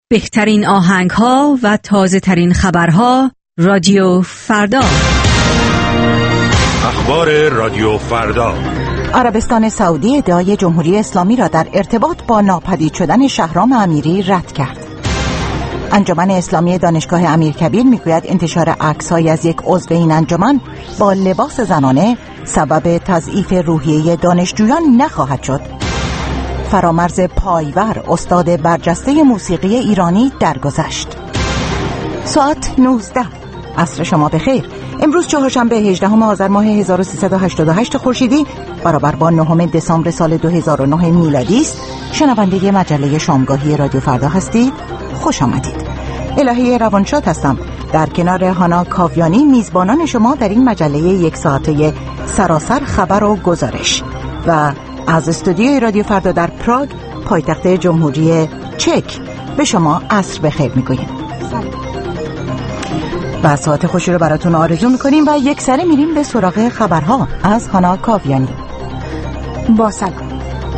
بهترین آهنگ‌ها و تازه‌ترین خبرها رادیو فردا. اخبار رادیو فردا. عربستان سعودی ادعای جمهوری اسلامی را در ارتباط با ناپدید شدن شهرام امیری رد کرد. انجمن اسلامی دانشگاه امیرکبیر میگوید انتشار عکس‌هایی از یک عضو این انجمن با لباس زنانه سبب تضعیف روحیه دانشجویان نخواهد شد. فرامرز پایور استاد برجسته موسیقی ایرانی درگذشت. ساعت 19. عصر شما بخیر. امروز چهارشنبه 18 آذر ماه 1388 خورشیدی برابر با 9 دسامبر سال 2009 میلادی است. شنونده مجله شامگاهی رادیو فردا هستید. خوش آمدید. الهی روانشاد هستم. در کنار هانا کاویانی میزبانان شما در این مجله یک ساعته سراسر خبر و گزارش و از استودیوی رادیو فردا در پراگ پایتخت جمهوری چک به شما عصر بخیر میگوییم و ساعت خوشی رو براتون آرزو میکنیم و یک سره میریم به سراغ خبرها از هانا کاویانی. با سلام.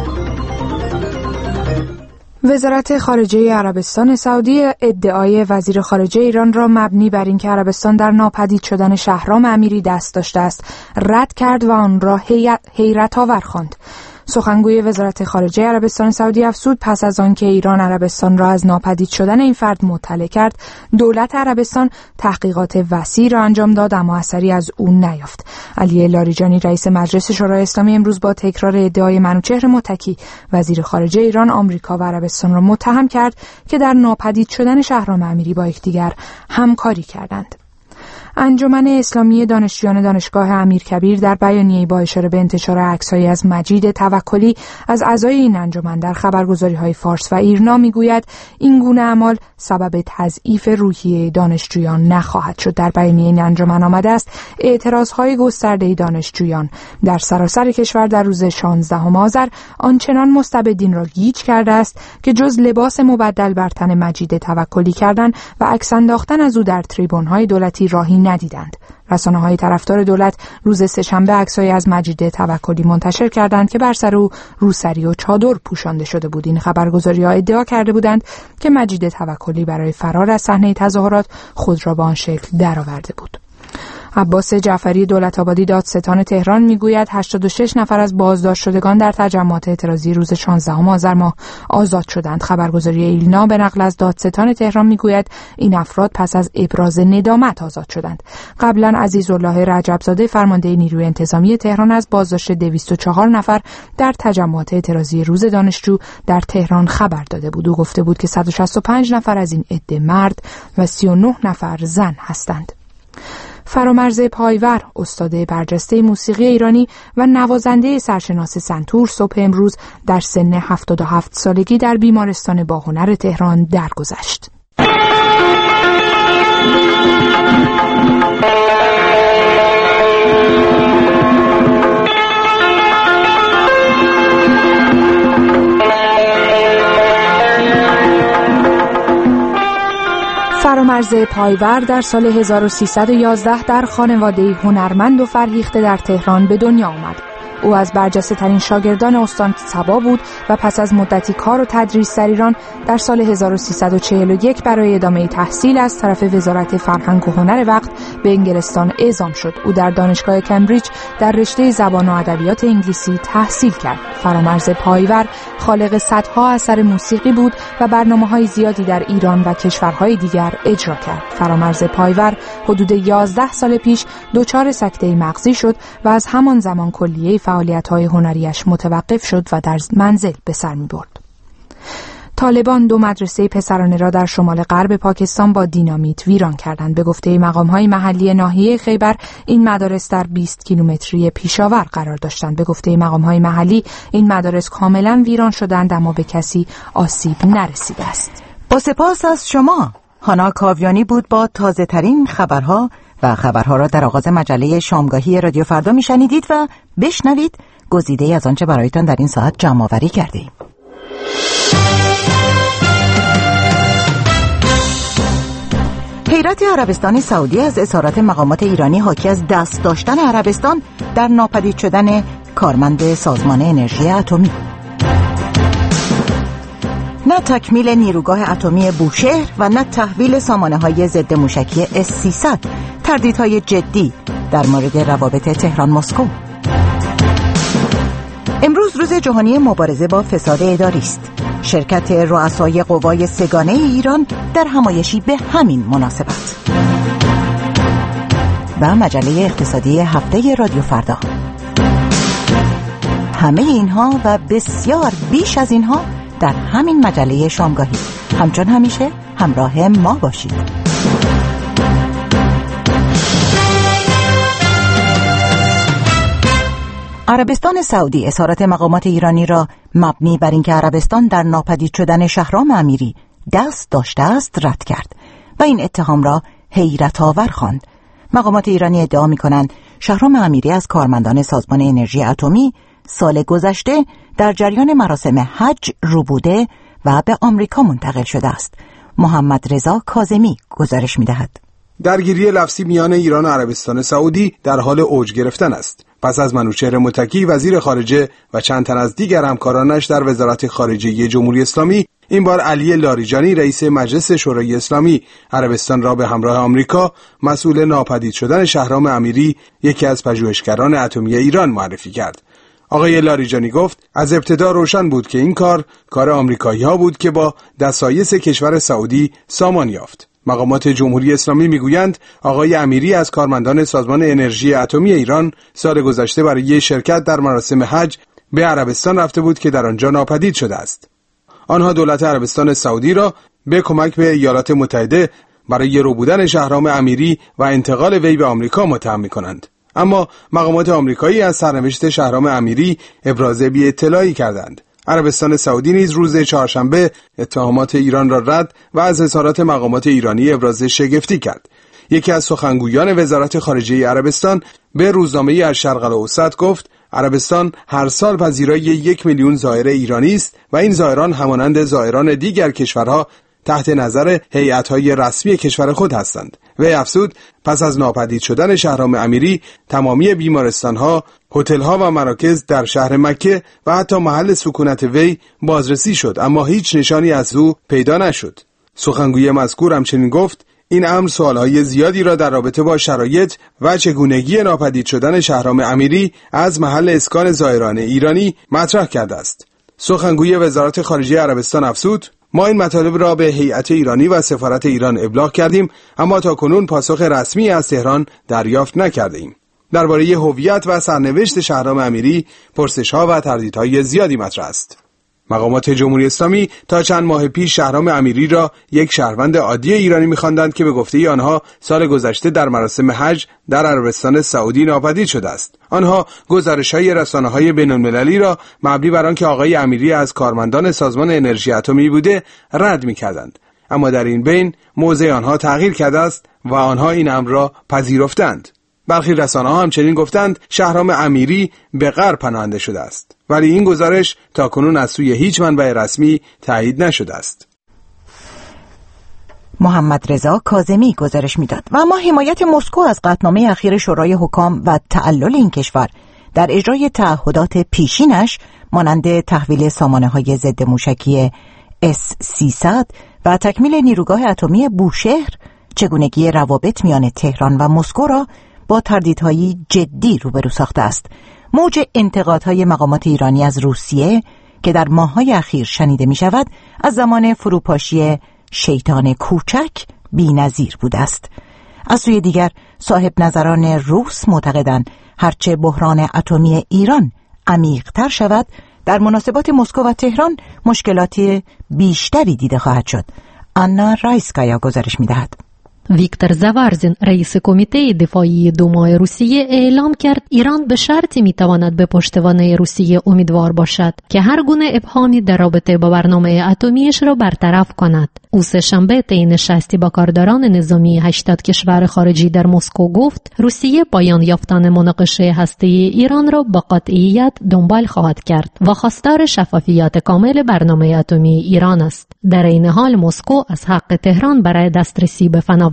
وزارت خارجه عربستان سعودی ادعای وزیر خارجه ایران را مبنی بر اینکه عربستان در ناپدید شدن شهرام امیری دست داشته است رد کرد و آن را حیرت آور خواند. سخنگوی وزارت خارجه عربستان سعودی افزود پس از آنکه ایران عربستان را از ناپدید شدن این فرد مطلع کرد، دولت عربستان تحقیقات وسیع را انجام داد اما اثری از او نیافت. علی لاریجانی رئیس مجلس شورای اسلامی امروز با تکرار ادعای منوچهر متکی وزیر خارجه ایران، آمریکا و عربستان را متهم کرد که در ناپدید شدن شهرام امیری با یکدیگر همکاری کردند. انجمن اسلامی دانشجویان دانشگاه امیرکبیر در بیانیه‌ای با اشاره به انتشار عکس‌هایی از مجید توکلی از اعضای این انجمن در خبرگزاری‌های فارس و ایرنا میگوید این گونه اعمال سبب تضعیف روحیه دانشجویان نخواهد شد. در بیانیه این انجمن آمده است اعتراض‌های گسترده دانشجویان در سراسر کشور در روز 16 آذر آنچنان مستبدین را گیج کرده است که جز لباس مبدل بر تن مجید توکلی کردن و عکس انداختن از او در تریبون‌های دولتی راهی ندیدند. رسانه‌های طرفدار دولت روز سه‌شنبه عکس‌هایی از مجید توکلی منتشر کردند که بر سر او روسری و چادر پوشانده شده بود. این خبرگزاری‌ها ادعا کرده بودند که مجید توکلی برای فرار از صحنه تظاهرات خود را به آن شکل درآورده بود. عباس جعفری دولت‌آبادی دادستان تهران میگوید 86 نفر از بازداشت شدگان در تجمعات اعتراضی روز 16 آذر ماه آزاد شدند. خبرگزاری ایلنا به نقل از دادستان تهران میگوید این افراد پس از ابراز ندامت آزاد شدند. قبلا عزیزالله رجبزاده فرمانده نیروی انتظامی تهران از بازداشت 204 نفر در تجمعات اعتراضی روز دانشجو در تهران خبر داده بود. او گفته بود که 165 نفر از این عده مرد و 39 نفر زن هستند. فرامرز پایور استاد برجسته موسیقی ایرانی و نوازنده سرشناس سنتور صبح امروز در سن 77 سالگی در بیمارستان باهنر تهران درگذشت. فرامرز پایور در سال 1311 در خانواده هنرمند و فرهیخته در تهران به دنیا آمد. او از برجسته ترین شاگردان استاد صبا بود و پس از مدتی کار و تدریس در ایران در سال 1341 برای ادامه تحصیل از طرف وزارت فرهنگ و هنر وقت به انگلستان اعزام شد. او در دانشگاه کمبریج در رشته زبان و ادبیات انگلیسی تحصیل کرد. فرامرز پایور خالق صدها اثر موسیقی بود و برنامه‌های زیادی در ایران و کشورهای دیگر اجرا کرد. فرامرز پایور حدود 11 سال پیش دچار سکته مغزی شد و از همان زمان کلیه فعالیت‌های هنریش متوقف شد و در منزل به سر می‌برد. طالبان 2 مدرسه پسرانه را در شمال غرب پاکستان با دینامیت ویران کردند. به گفته مقام‌های محلی ناحیه خیبر این مدارس در 20 کیلومتری پیشاور قرار داشتند. به گفته مقام‌های محلی این مدارس کاملا ویران شدند اما به کسی آسیب نرسیده است. با سپاس از شما. هانا کاویانی بود با تازه‌ترین خبرها و خبرها را در آغاز مجله شامگاهی رادیو فردا میشنیدید و بشنوید گزیده از آنچه برایتان در این ساعت جمع‌آوری کردیم. حیرت عربستان سعودی از اظهارات مقامات ایرانی حاکی از دست داشتن عربستان در ناپدید شدن کارمند سازمان انرژی اتمی. نه نه تکمیل نیروگاه اتمی بوشهر و نه تحویل سامانه‌های ضد موشکی S-300. تردیدهای جدی در مورد روابط تهران مسکو. امروز روز جهانی مبارزه با فساد اداری است. شرکت رؤسای قوای سگانه ایران در همایشی به همین مناسبت. و مجله اقتصادی هفته رادیو فردا. همه اینها و بسیار بیش از اینها در همین مجله شامگاهی. همچون همیشه همراه ما باشید. عربستان سعودی اظهارات مقامات ایرانی را مبنی بر اینکه عربستان در ناپدید شدن شهرام امیری دست داشته است رد کرد و این اتهام را حیرت آور خواند. مقامات ایرانی ادعا می‌کنند شهرام امیری از کارمندان سازمان انرژی اتمی سال گذشته در جریان مراسم حج رو بوده و به آمریکا منتقل شده است. محمد رضا کاظمی گزارش می‌دهد. درگیری لفظی میان ایران و عربستان سعودی در حال اوج گرفتن است. پس از منوچهر متکی وزیر خارجه و چند تن از دیگر همکارانش در وزارت خارجه جمهوری اسلامی، این بار علی لاریجانی رئیس مجلس شورای اسلامی عربستان را به همراه آمریکا مسئول ناپدید شدن شهرام امیری، یکی از پژوهشگران اتمی ایران، معرفی کرد. آقای لاریجانی گفت از ابتدا روشن بود که این کار آمریکایی‌ها بود که با دسایس کشور سعودی سامان یافت. مقامات جمهوری اسلامی میگویند آقای امیری از کارمندان سازمان انرژی اتمی ایران سال گذشته برای شرکت در مراسم حج به عربستان رفته بود که در آنجا ناپدید شده است. آنها دولت عربستان سعودی را به کمک به ایالات متحده برای ربودن شهرام امیری و انتقال وی به آمریکا متهم می‌کنند. اما مقامات آمریکایی از سرنوشت شهرام امیری ابراز بی‌اطلاعی کردند. عربستان سعودی نیز روز چهارشنبه اتهامات ایران را رد و از اظهارات مقامات ایرانی ابراز شگفتی کرد. یکی از سخنگویان وزارت خارجه عربستان به روزنامه الشرق الاوسط گفت عربستان هر سال پذیرای 1 میلیون زائر ایرانی است و این زائران همانند زائران دیگر کشورها تحت نظر هیئت‌های رسمی کشور خود هستند. وی افزود پس از ناپدید شدن شهرام امیری تمامی بیمارستان‌ها، هتل‌ها و مراکز در شهر مکه و حتی محل سکونت وی بازرسی شد، اما هیچ نشانی از او پیدا نشد. سخنگوی مذکور همچنین گفت این امر سوالهای زیادی را در رابطه با شرایط و چگونگی ناپدید شدن شهرام امیری از محل اسکان زائران ایرانی مطرح کرده است. سخنگوی وزارت خارجه عربستان افزود ما این مطالب را به هیئت ایرانی و سفارت ایران ابلاغ کردیم، اما تاکنون پاسخ رسمی از تهران دریافت نکردیم. درباره هویت و سرنوشت شهرام امیری پرسش‌ها و تردیدهای زیادی مطرح است. مقامات جمهوری اسلامی تا چند ماه پیش شهرام امیری را یک شهروند عادی ایرانی می‌خواندند که به گفته آنها سال گذشته در مراسم حج در عربستان سعودی ناپدید شده است. آنها گزارش‌های رسانه‌های بین‌المللی را مبنی بر آنکه آقای امیری از کارمندان سازمان انرژی اتمی بوده رد می‌کردند. اما در این بین موضع آنها تغییر کرده است و آنها این امر را پذیرفتند. برخی رسانه‌ها همچنین گفتند شهرام امیری به غرب پناهنده شده است، ولی این گزارش تاکنون از سوی هیچ منبع رسمی تایید نشده است. محمد رضا کاظمی گزارش میداد. و اما حمایت مسکو از قطعنامه اخیر شورای حکام و تعلل این کشور در اجرای تعهدات پیشینش مانند تحویل سامانه‌های ضد موشکی S-300 و تکمیل نیروگاه اتمی بوشهر چگونگی روابط میان تهران و مسکو را با تردیدهای جدی روبرو ساخته است. موج انتقادهای مقامات ایرانی از روسیه که در ماه‌های اخیر شنیده می شود از زمان فروپاشی شیطان کوچک بی‌نظیر بوده است. از سوی دیگر صاحب نظران روس معتقدند هرچه بحران اتمی ایران عمیق‌تر شود در مناسبات مسکو و تهران مشکلات بیشتری دیده خواهد شد. آنا رایسکایا گزارش می‌دهد. ویکتور زاورزین رئیس کمیته دفاعی دومای روسیه اعلام کرد ایران به شرطی میتواند به پشتوانه روسیه امیدوار باشد که هر گونه ابهامی در رابطه با برنامه اتمیش را برطرف کند. او سه‌شنبه طی نشستی با کارداران نظامی 80 کشور خارجی در مسکو گفت روسیه پایان یافتن مناقشه هسته‌ای ایران را با قطعیت دنبال خواهد کرد و خواستار شفافیت کامل برنامه اتمی ایران است. در این حال مسکو از حق تهران برای دسترسی به فناوری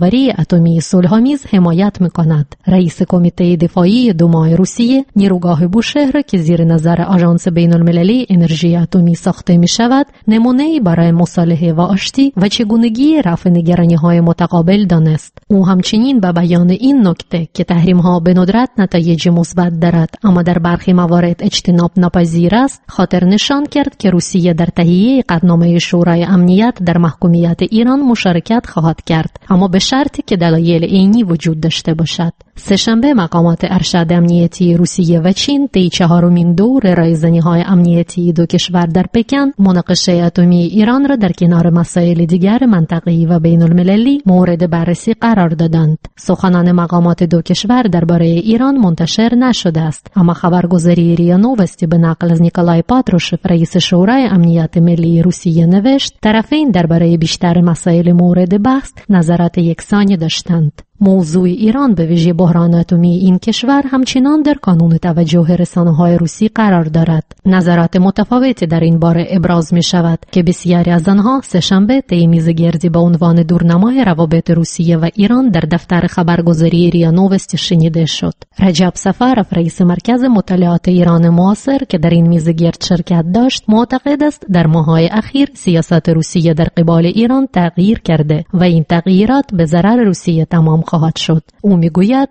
نوآوری اتمی صلح‌آمیز حمایت می‌کند. رئیس کمیته دفاعی دومای روسیه نیروگاه بوشهر که زیر نظر آژانس بین‌المللی انرژی اتمی ساخته می‌شود، نمونه‌ای برای مصالحه و آشتی و چگونگی رفع نگرانی‌های متقابل دانست. او همچنین به بیان این نکته که تحریم‌ها به ندرت نتایج مثبت دارد اما در برخی موارد اجتناب ناپذیر است، خاطر نشان کرد که روسیه در تهیه قطعنامه شورای امنیت در محکومیت ایران مشارکت خواهد کرد، اما به شرطی که دلایل عینی وجود داشته باشد. سه‌شنبه مقامات ارشد امنیتی روسیه و چین طی چهارمین دور رایزنی‌های امنیتی دو کشور در پکن مناقشه اتمی ایران را در کنار مسائل دیگر منطقه‌ای و بین‌المللی مورد بررسی قرار دادند. سخنان مقامات دو کشور درباره ایران منتشر نشده است، اما خبرگزاری ریا نووستی به نقل از نیکولای پاتروشف رئیس شورای امنیت ملی روسیه نوشت طرفین درباره بیشتر مسائل مورد بحث نظرات یکسانی داشتند. موضوع ایران به ویژه بحران اتمی این کشور همچنان در کانون توجه رسانه‌های روسی قرار دارد. نظرات متفاوتی در این باره ابراز می شود که بسیاری از آنها سه‌شنبه طی میز گردی با عنوان دورنمای روابط روسیه و ایران در دفتر خبرگزاری ریا نووستی شنیده شد. رجب سفارف رئیس مرکز مطالعات ایران معاصر که در این میز گرد شرکت داشت معتقد است در ماه‌های اخیر سیاست روسیه در قبال ایران تغییر کرده و این تغییرات به ضرر روسیه تمام خواهد شد. او میگوید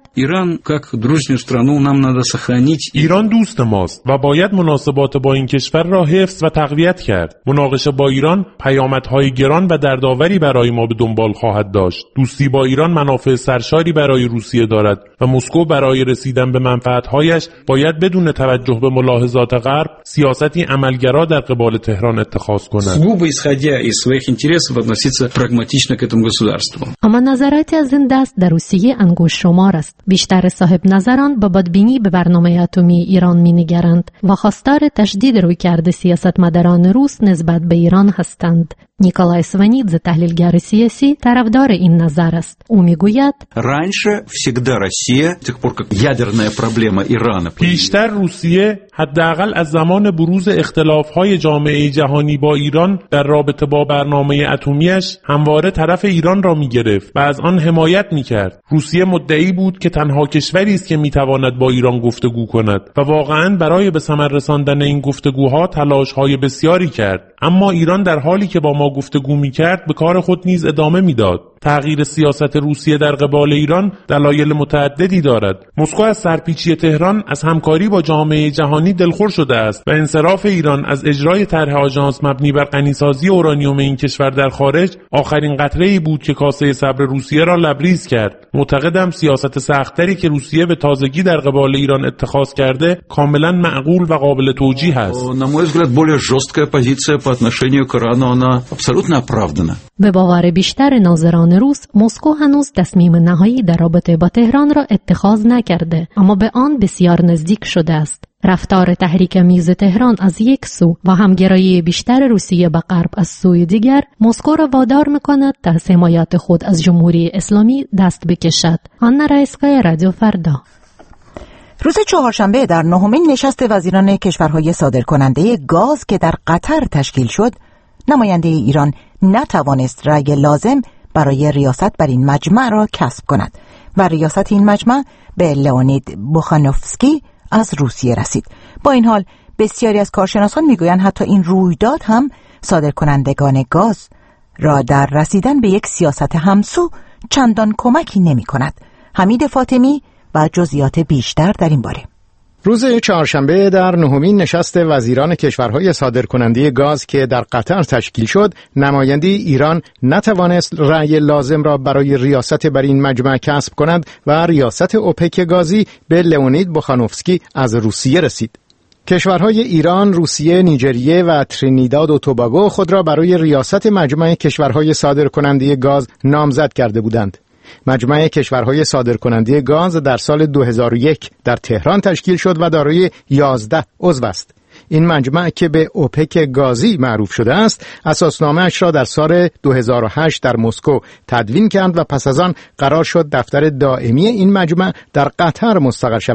ایران دوست ماست و باید مناسبات با این کشور را حفظ و تقویت کرد. مناقشه با ایران پیامدهای گران و دردآوری برای ما به دنبال خواهد داشت. دوستی با ایران منافع سرشاری برای روسیه دارد و مسکو برای رسیدن به منفعت‌هایش باید بدون توجه به ملاحظات غرب سیاستی عملگرا در قبال تهران اتخاذ کند. اما نظراتی از این دست در روسیه انگوش شمار است. بیشتر صاحب نظران با بدبینی به برنامه اتمی ایران می‌نگرند و خواستار تشدید رویکرد سیاستمداران روس نسبت به ایران هستند. نیکولای سوانیدзе تحلیلگر سیاسی طرفدار این نظر است. او میگوید پیشتر روسیه حداقل از زمان بروز اختلاف‌های جامعه جهانی با ایران در رابطه با برنامه اتمیش همواره طرف ایران را می‌گرفت و از آن حمایت می‌کرد. روسیه مدعی بود که تنها کشوری است که می‌تواند با ایران گفتگو کند و واقعاً برای به ثمر رساندن این گفتگوها تلاش‌های بسیاری کرد. اما ایران در حالی که با ما گفتگو می‌کرد به کار خود نیز ادامه می‌داد. تغییر سیاست روسیه در قبال ایران دلایل متعددی دارد. مسکو از سرپیچی تهران از همکاری با جامعه جهانی دلخور شده است و انصراف ایران از اجرای طرح آژانس مبنی بر غنیسازی اورانیوم این کشور در خارج آخرین قطره‌ای بود که کاسه صبر روسیه را لبریز کرد. معتقدم سیاست سخت‌تری که روسیه به تازگی در قبال ایران اتخاذ کرده کاملا معقول و قابل توجیه است. به باور بیشتر ناظران روس، مسکو هنوز تصمیم نهایی در رابطه با تهران را اتخاذ نکرده، اما به آن بسیار نزدیک شده است. رفتار تحریک میز تهران از یک سو و همگرایی بیشتر روسیه به غرب از سوی دیگر، مسکو را وادار می‌کند تا از حمایت خود از جمهوری اسلامی دست بکشد. آنا رایسکای، رادیو فردا. روز چهارشنبه در نهمین نشست وزیران کشورهای صادرکننده گاز که در قطر تشکیل شد، نماینده ایران نتوانست رأی لازم برای ریاست بر این مجمع را کسب کند و ریاست این مجمع به لئونید بوخانوفسکی از روسیه رسید. با این حال بسیاری از کارشناسان میگویند حتی این رویداد هم صادرکنندگان گاز را در رسیدن به یک سیاست همسو چندان کمکی نمی کند. حمید فاطمی و جزئیات بیشتر در این باره. روز چهارشنبه در نهمین نشست وزیران کشورهای صادرکننده گاز که در قطر تشکیل شد، نماینده ایران نتوانست رأی لازم را برای ریاست بر این مجمع کسب کند و ریاست اوپک گازی به لئونید بوخانوفسکی از روسیه رسید. کشورهای ایران، روسیه، نیجریه و ترینیداد و توباگو خود را برای ریاست مجمع کشورهای صادرکننده گاز نامزد کرده بودند. مجمع کشورهای صادرکننده گاز در سال 2001 در تهران تشکیل شد و دارای 11 عضو است. این مجمع که به اوپک گازی معروف شده است، اساسنامه‌اش را در سال 2008 در مسکو تدوین کرد و پس از آن قرار شد دفتر دائمی این مجمع در قطر مستقر شود.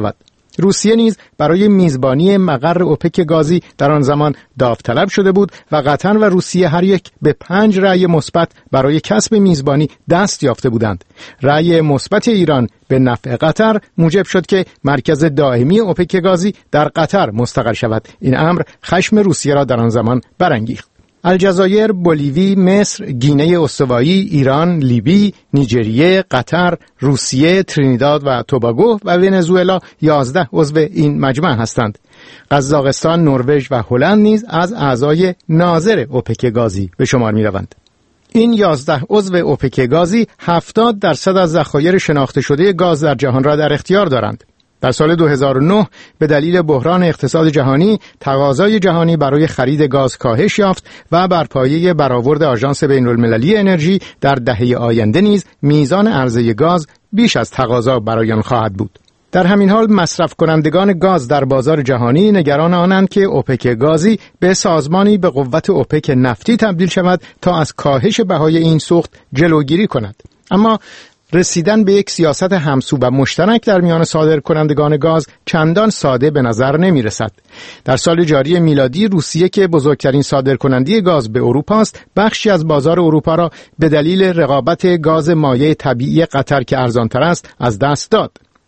روسیه نیز برای میزبانی مقر اوپک گازی در آن زمان داوطلب شده بود و قطر و روسیه هر یک به 5 رأی مثبت برای کسب میزبانی دست یافته بودند. رأی مثبت ایران به نفع قطر موجب شد که مرکز دائمی اوپک گازی در قطر مستقر شود. این امر خشم روسیه را در آن زمان برانگیخت. الجزایر، بولیوی، مصر، گینه استوایی، ایران، لیبی، نیجریه، قطر، روسیه، ترینیداد و توباگو و ونزوئلا 11 عضو این مجمع هستند. قزاقستان، نروژ و هلند نیز از اعضای ناظر اوپک گازی به شمار می روند. این 11 عضو اوپک گازی 70% از ذخایر شناخته شده گاز در جهان را در اختیار دارند. در سال 2009 به دلیل بحران اقتصاد جهانی تقاضای جهانی برای خرید گاز کاهش یافت و بر پایه برآورد آژانس بین‌المللی انرژی در دهه آینده نیز میزان عرضه گاز بیش از تقاضا برای آن خواهد بود. در همین حال مصرف کنندگان گاز در بازار جهانی نگران آنند که اوپک گازی به سازمانی به قوت اوپک نفتی تبدیل شود تا از کاهش بهای این سوخت جلوگیری کند. اما رسیدن به یک سیاست همسو و مشترک در میان صادرکنندگان گاز چندان ساده به نظر نمی رسد. در سال جاری میلادی روسیه که بزرگترین صادرکننده گاز به اروپا است، بخشی از بازار اروپا را به دلیل رقابت گاز مایع طبیعی قطر که ارزانتر است از دست داد.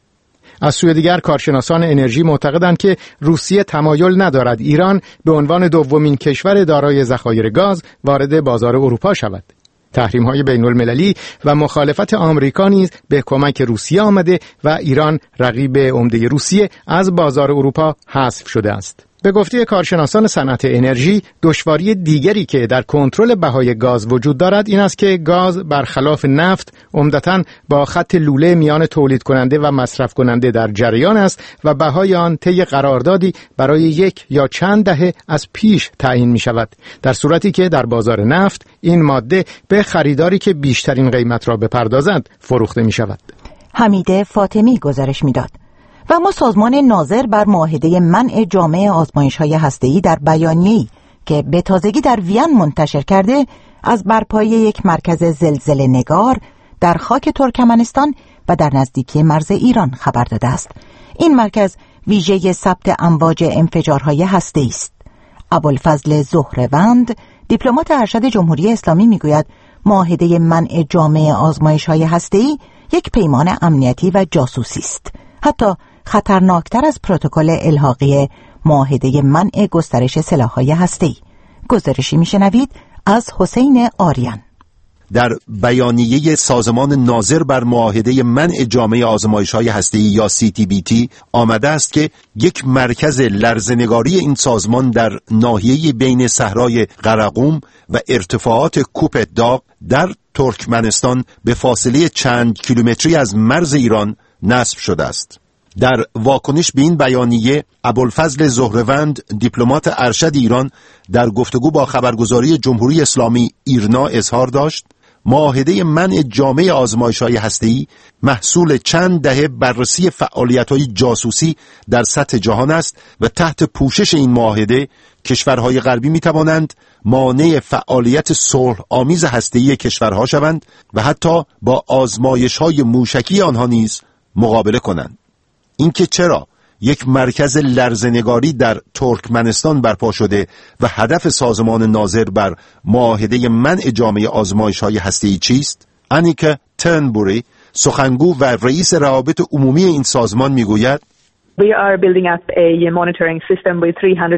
از سوی دیگر کارشناسان انرژی معتقدند که روسیه تمایل ندارد ایران به عنوان دومین کشور دارای ذخایر گاز وارد بازار اروپا شود. تحریم‌های بین‌المللی و مخالفت آمریکا نیز به کمک روسیه آمده و ایران رقیب عمده روسیه از بازار اروپا حذف شده است. به گفته کارشناسان صنعت انرژی، دشواری دیگری که در کنترل بهای گاز وجود دارد این است که گاز برخلاف نفت عمدتاً با خط لوله میان تولید کننده و مصرف کننده در جریان است و بهای آن طی قراردادی برای 1 یا چند دهه از پیش تعیین می شود، در صورتی که در بازار نفت این ماده به خریداری که بیشترین قیمت را بپردازد فروخته می شود. حمیده فاطمی گزارش می داد. و اما سازمان ناظر بر معاهده منع جامع آزمایش‌های هسته‌ای در بیانیه‌ای که به تازگی در وین منتشر کرده از برپایی یک مرکز زلزله نگار در خاک ترکمنستان و در نزدیکی مرز ایران خبر داده است. این مرکز ویژه ثبت امواج انفجارهای هسته‌ای است. ابوالفضل زهروند، دیپلمات ارشد جمهوری اسلامی میگوید معاهده منع جامع آزمایش‌های هسته‌ای یک پیمان امنیتی و جاسوسی است، حتی خطرناکتر از پروتکل الحاقی معاهده منع گسترش سلاح‌های هسته‌ای. گزارشی میشنوید از حسین آریان. در بیانیه سازمان ناظر بر معاهده منع جامع آزمایش‌های هسته‌ای یا CTBT آمده است که یک مرکز لرزه‌نگاری این سازمان در ناحیه بین صحرای قرقوم و ارتفاعات کوپ داغ در ترکمنستان به فاصله چند کیلومتری از مرز ایران نصب شده است. در واکنش به این بیانیه، ابوالفضل زهروند، دیپلمات ارشد ایران، در گفتگو با خبرگزاری جمهوری اسلامی ایرنا اظهار داشت معاهده منع جامع آزمایش‌های هسته‌ای محصول چند دهه بررسی فعالیت‌های جاسوسی در سطح جهان است و تحت پوشش این معاهده کشورهای غربی می‌توانند مانع فعالیت صلح آمیز هسته‌ای کشورها شوند و حتی با آزمایش‌های موشکی آنها نیز مقابله کنند. اینکه چرا یک مرکز لرزه‌نگاری در ترکمنستان برپا شده و هدف سازمان ناظر بر معاهده منع جامع آزمایش‌های هسته‌ای چیست؟ انیکا ترنبوری، سخنگو و رئیس روابط عمومی این سازمان میگوید We are building up a monitoring system with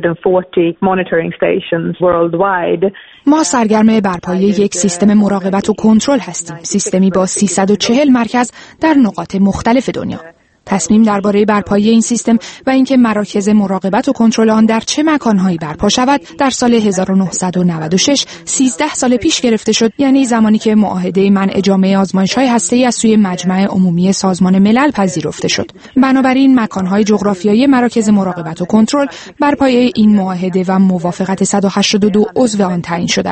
340 monitoring stations worldwide. ما سرگرم برپایی یک سیستم مراقبت و کنترل هستیم، سیستمی با 340 مرکز در نقاط مختلف دنیا. تصمیم درباره برپایی این سیستم و اینکه مراکز مراقبت و کنترل آن در چه مکانهایی برپا شود در سال 1996 13 سال پیش گرفته شد، یعنی زمانی که معاهده منع جامع آزمایش‌های هسته‌ای از سوی مجمع عمومی سازمان ملل پذیرفته شد. بنابراین مکان‌های جغرافیایی مراکز مراقبت و کنترل برپای این معاهده و موافقت 182 عضو آن تعیین شده است.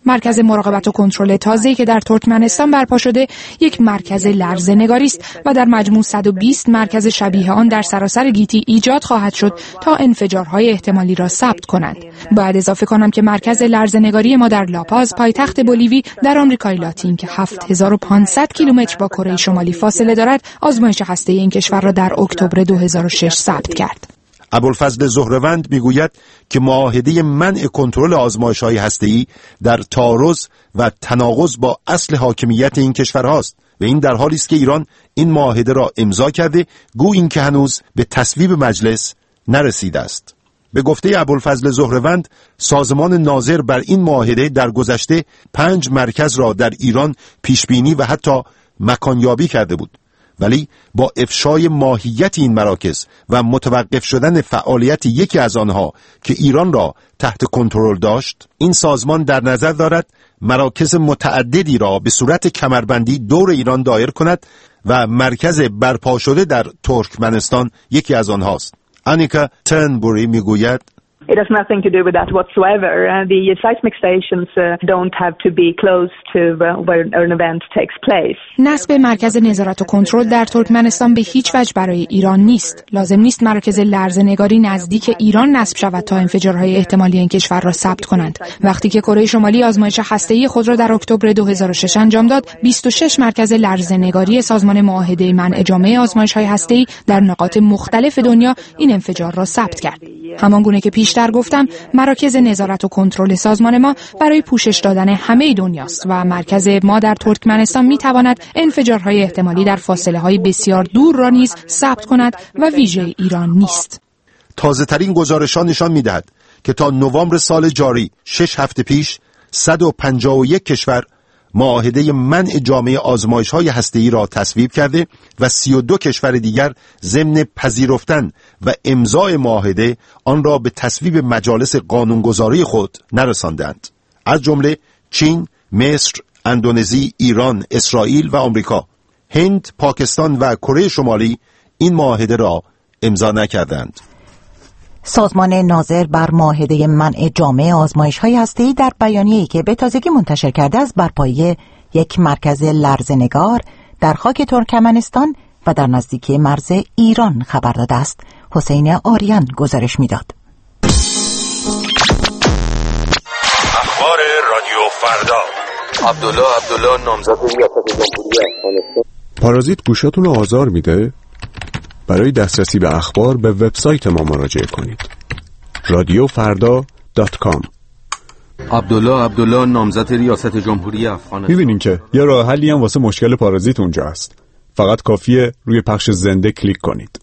مرکز مراقبت و کنترل تازه‌ای که در ترکمنستان برپا شده یک مرکز لرزه‌نگاری است و در مجموع 120 مرکز شبیه آن در سراسر گیتی ایجاد خواهد شد تا انفجارهای احتمالی را ثبت کنند. باید اضافه کنم که مرکز لرزه‌نگاری ما در لاپاز پایتخت بولیوی در آمریکای لاتین که 7500 کیلومتر با کره شمالی فاصله دارد، آزمایش هسته‌ای این کشور را در اکتبر 2006 ثبت کرد. ابوالفضل زهروند میگوید که معاهده منع کنترل آزمایش‌های هسته‌ای در تعارض و تناقض با اصل حاکمیت این کشورهاست و این در حالی است که ایران این معاهده را امضا کرده، گو این که هنوز به تصویب مجلس نرسیده است. به گفته ابوالفضل زهروند، سازمان ناظر بر این معاهده در گذشته 5 مرکز را در ایران پیشبینی و حتی مکانیابی کرده بود، ولی با افشای ماهیت این مراکز و متوقف شدن فعالیت یکی از آنها که ایران را تحت کنترل داشت، این سازمان در نظر دارد مراکز متعددی را به صورت کمربندی دور ایران دایر کند و مرکز برپا شده در ترکمنستان یکی از آنهاست. آنیکا ترنبوری میگوید It has nothing to do with that whatsoever. The seismic stations don't have to be close to where an event takes place. نصب مرکز نظارت و کنترل در ترکمنستان به هیچ وجه برای ایران نیست. لازم نیست مراکز لرزه‌نگاری نزدیک ایران نصب شود تا انفجارهای احتمالی این کشور را ثبت کنند. وقتی که کره شمالی آزمایش هسته‌ای خود را در اکتبر 2006 انجام داد، 26 مرکز لرزه‌نگاری سازمان معاهده منع جامعه آزمایش‌های هسته‌ای در نقاط مختلف دنیا این انفجار را ثبت کرد. همانگونه که پیشتر گفتم، مراکز نظارت و کنترل سازمان ما برای پوشش دادن همه دنیاست و مرکز ما در ترکمنستان میتواند انفجارهای احتمالی در فاصله‌های بسیار دور را نیز ثبت کند و ویژه ایران نیست. تازه ترین گزارشان نشان می‌دهد که تا نوامبر سال جاری 6 هفته پیش 151 کشور معاهده منع جامعه آزمایش‌های هسته‌ای را تصویب کرده و 32 کشور دیگر ضمن پذیرفتن و امضای معاهده آن را به تصویب مجالس قانونگذاری خود نرساندند. از جمله چین، مصر، اندونزی، ایران، اسرائیل و آمریکا. هند، پاکستان و کره شمالی این معاهده را امضا نکردند. سازمان ناظر بر معاهده منع جامعه آزمایش‌های هسته‌ای در بیانیه‌ای که به تازگی منتشر کرده از برپایی یک مرکز لرزه‌نگار در خاک ترکمنستان و در نزدیکی مرز ایران خبر داده است. حسین آریان گزارش می‌داد. اخبار رادیو فردا. عبدالله نامزد ریاست جمهوری افغانستان. پارازیت گوشاتون رو آزار میده؟ برای دسترسی به اخبار به وبسایت ما مراجعه کنید. radiofarda.com. عبدالله نامزد ریاست جمهوری افغانستان. می‌بینین که یه راه حلی هم واسه مشکل پارازیت اونجا هست. فقط کافیه روی پخش زنده کلیک کنید.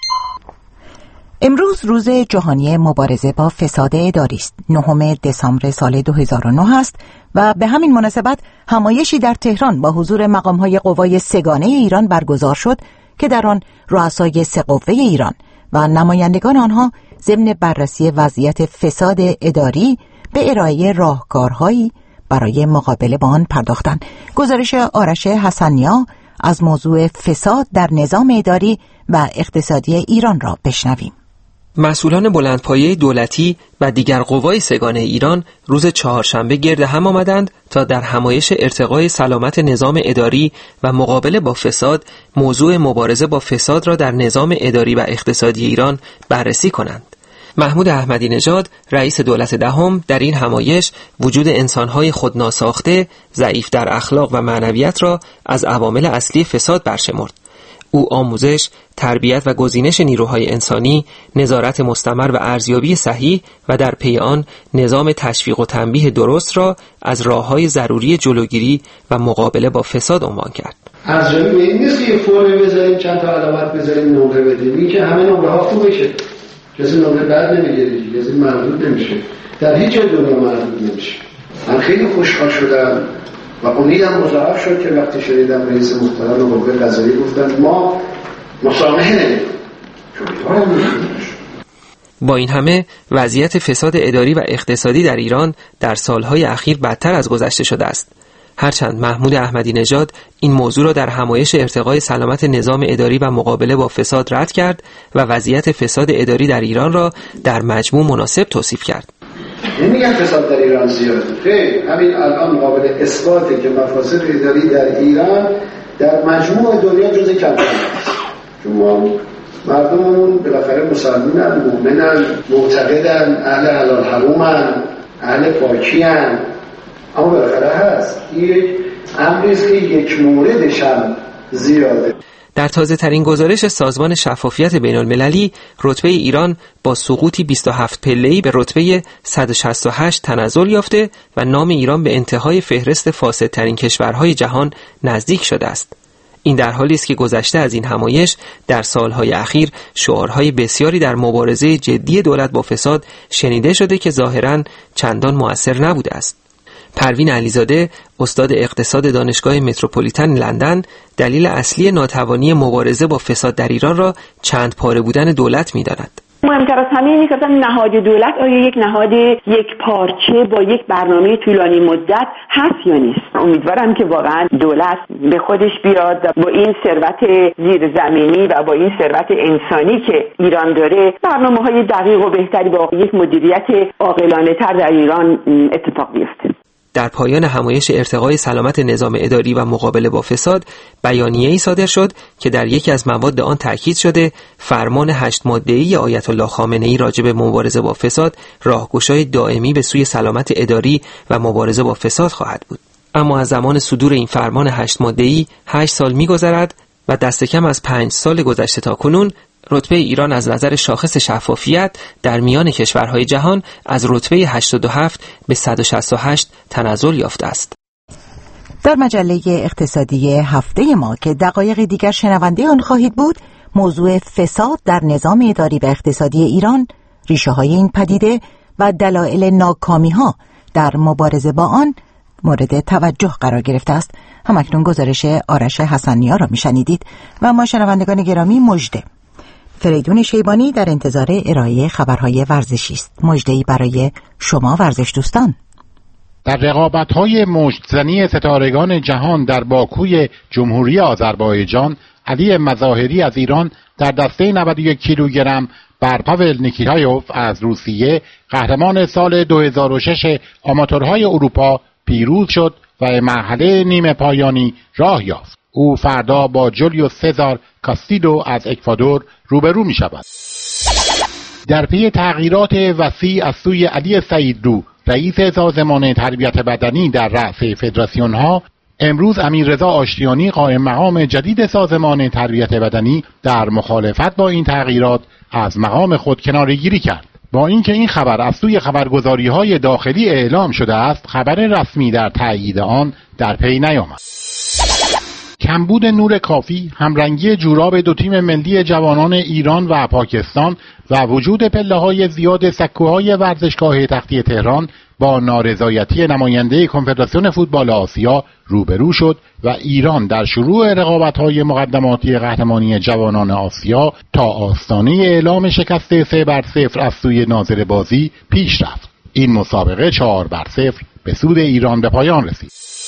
امروز روز جهانی مبارزه با فساد اداری است. 9 دسامبر سال 2009 است و به همین مناسبت همایشی در تهران با حضور مقام‌های قوای سگانه ایران برگزار شد که در آن رؤسای 3 قوه ایران و نمایندگان آنها ضمن بررسی وضعیت فساد اداری به ارائه راهکارهایی برای مقابله با آن پرداختند. گزارش آرش حسنیا از موضوع فساد در نظام اداری و اقتصادی ایران را بشنویم. مسئولان بلندپایه دولتی و دیگر قوای سگانه ایران روز چهارشنبه گرد هم آمدند تا در همایش ارتقای سلامت نظام اداری و مقابله با فساد موضوع مبارزه با فساد را در نظام اداری و اقتصادی ایران بررسی کنند. محمود احمدی نژاد رئیس دولت دهم در این همایش وجود انسان‌های خودناساخته، ضعیف در اخلاق و معنویت را از عوامل اصلی فساد برشمرد. او آموزش، تربیت و گزینش نیروهای انسانی، نظارت مستمر و ارزیابی صحیح و در پی آن نظام تشویق و تنبیه درست را از راه‌های ضروری جلوگیری و مقابله با فساد عنوان کرد. ارزیابی به این نیست که یه فرمی بذاریم، چند تا علامت بذاریم، نمره بدیم. این که همه نمره‌ها خوب بشه. کسی نمره بد نمیگیره، کسی مردود نمیشه. در هیچ جای دنیا مردود نمیشه. من خیلی خوشحال شدم و امیدم مضاعف شد که وقتی شنیدم رئیس محترم قوه قضاییه گفتن ما مسامحه نمی‌کنیم. با این همه وضعیت فساد اداری و اقتصادی در ایران در سالهای اخیر بدتر از گذشته شده است. هرچند محمود احمدی نژاد این موضوع را در همایش ارتقای سلامت نظام اداری و مقابله با فساد رد کرد و وضعیت فساد اداری در ایران را در مجموع مناسب توصیف کرد. نمیگم فساد در ایران زیاده، خیلی همین الان قابل اثباته که مفاسد اداری در ایران در مجموع دنیا جز کمتر است. چون ما مردممون بالاخره مسلمانن، مؤمنن، معتقدن، اهل حلال حرامن، اهل پاکی‌ان، اما بالاخره هست این امری است که یک موردش هم زیاده. در تازه ترین گزارش سازمان شفافیت بین المللی، رتبه ایران با سقوطی 27 پله‌ای به رتبه 168 تنزل یافته و نام ایران به انتهای فهرست فاسدترین کشورهای جهان نزدیک شده است. این در حالی است که گذشته از این همایش در سالهای اخیر شعارهای بسیاری در مبارزه جدی دولت با فساد شنیده شده که ظاهراً چندان مؤثر نبوده است. پروین علیزاده، استاد اقتصاد دانشگاه متروپولیتن لندن، دلیل اصلی ناتوانی مبارزه با فساد در ایران را چند پاره بودن دولت می‌داند. مهمتر از همه اینه که نهاد دولت آیا یک نهاد یک پارچه با یک برنامه طولانی مدت هست یا نیست. امیدوارم که واقعا دولت به خودش بیاد با این ثروت زیرزمینی و با این ثروت انسانی که ایران داره برنامه‌های دقیق و بهتری با یک مدیریت عاقلانه‌تر در ایران اتفاق بیفته. در پایان همایش ارتقای سلامت نظام اداری و مقابله با فساد، بیانیه‌ای صادر شد که در یکی از مواد آن تاکید شده فرمان 8 ماده‌ای آیت الله خامنه‌ای راجع به مبارزه با فساد راهگشای دائمی به سوی سلامت اداری و مبارزه با فساد خواهد بود. اما از زمان صدور این فرمان 8 ماده‌ای 8 سال می‌گذرد و دست کم از 5 سال گذشته تا کنون رتبه ایران از نظر شاخص شفافیت در میان کشورهای جهان از رتبه 87 به 168 تنزل یافته است. در مجله اقتصادی هفته ما که دقایق دیگر شنونده آن خواهید بود، موضوع فساد در نظام اداری و اقتصادی ایران، ریشه های این پدیده و دلایل ناکامی ها در مبارزه با آن مورد توجه قرار گرفته است. همکنون گزارش آرش حسنیا را میشنیدید و ما شنوندگان گرامی مژده. فریدون شیبانی در انتظار ارائه خبرهای ورزشی است. مژده‌ای برای شما ورزش دوستان. در رقابت‌های مشت‌زنی ستارگان جهان در باکوی جمهوری آذربایجان، علی مظاهری از ایران در دسته 91 کیلوگرم بر پاول نیکیتایوف از روسیه، قهرمان سال 2006 آماتورهای اروپا، پیروز شد و مرحله نیمه پایانی راه یافت. او فردا با جولیوس سزار کاستیدو از اکوادور روبرو می شود. در پی تغییرات وسیع از سوی علی سعیدلو، رئیس سازمان تربیت بدنی در رأس فدراسیون ها، امروز امیررضا آشتیانی قائم مقام جدید سازمان تربیت بدنی در مخالفت با این تغییرات از مقام خود کناره‌گیری کرد. با اینکه این خبر از سوی خبرگزاری‌های داخلی اعلام شده است، خبر رسمی در تایید آن در پی نیامد. کمبود نور کافی، همرنگی جوراب دو تیم ملی جوانان ایران و پاکستان و وجود پله‌های زیاد سکوهای ورزشگاه تختی تهران با نارضایتی نماینده کنفدراسیون فوتبال آسیا روبرو شد و ایران در شروع رقابت‌های مقدماتی قهرمانی جوانان آسیا تا آستانه اعلام شکست 3-0 از سوی ناظر بازی پیش رفت. این مسابقه 4-0 به سود ایران به پایان رسید.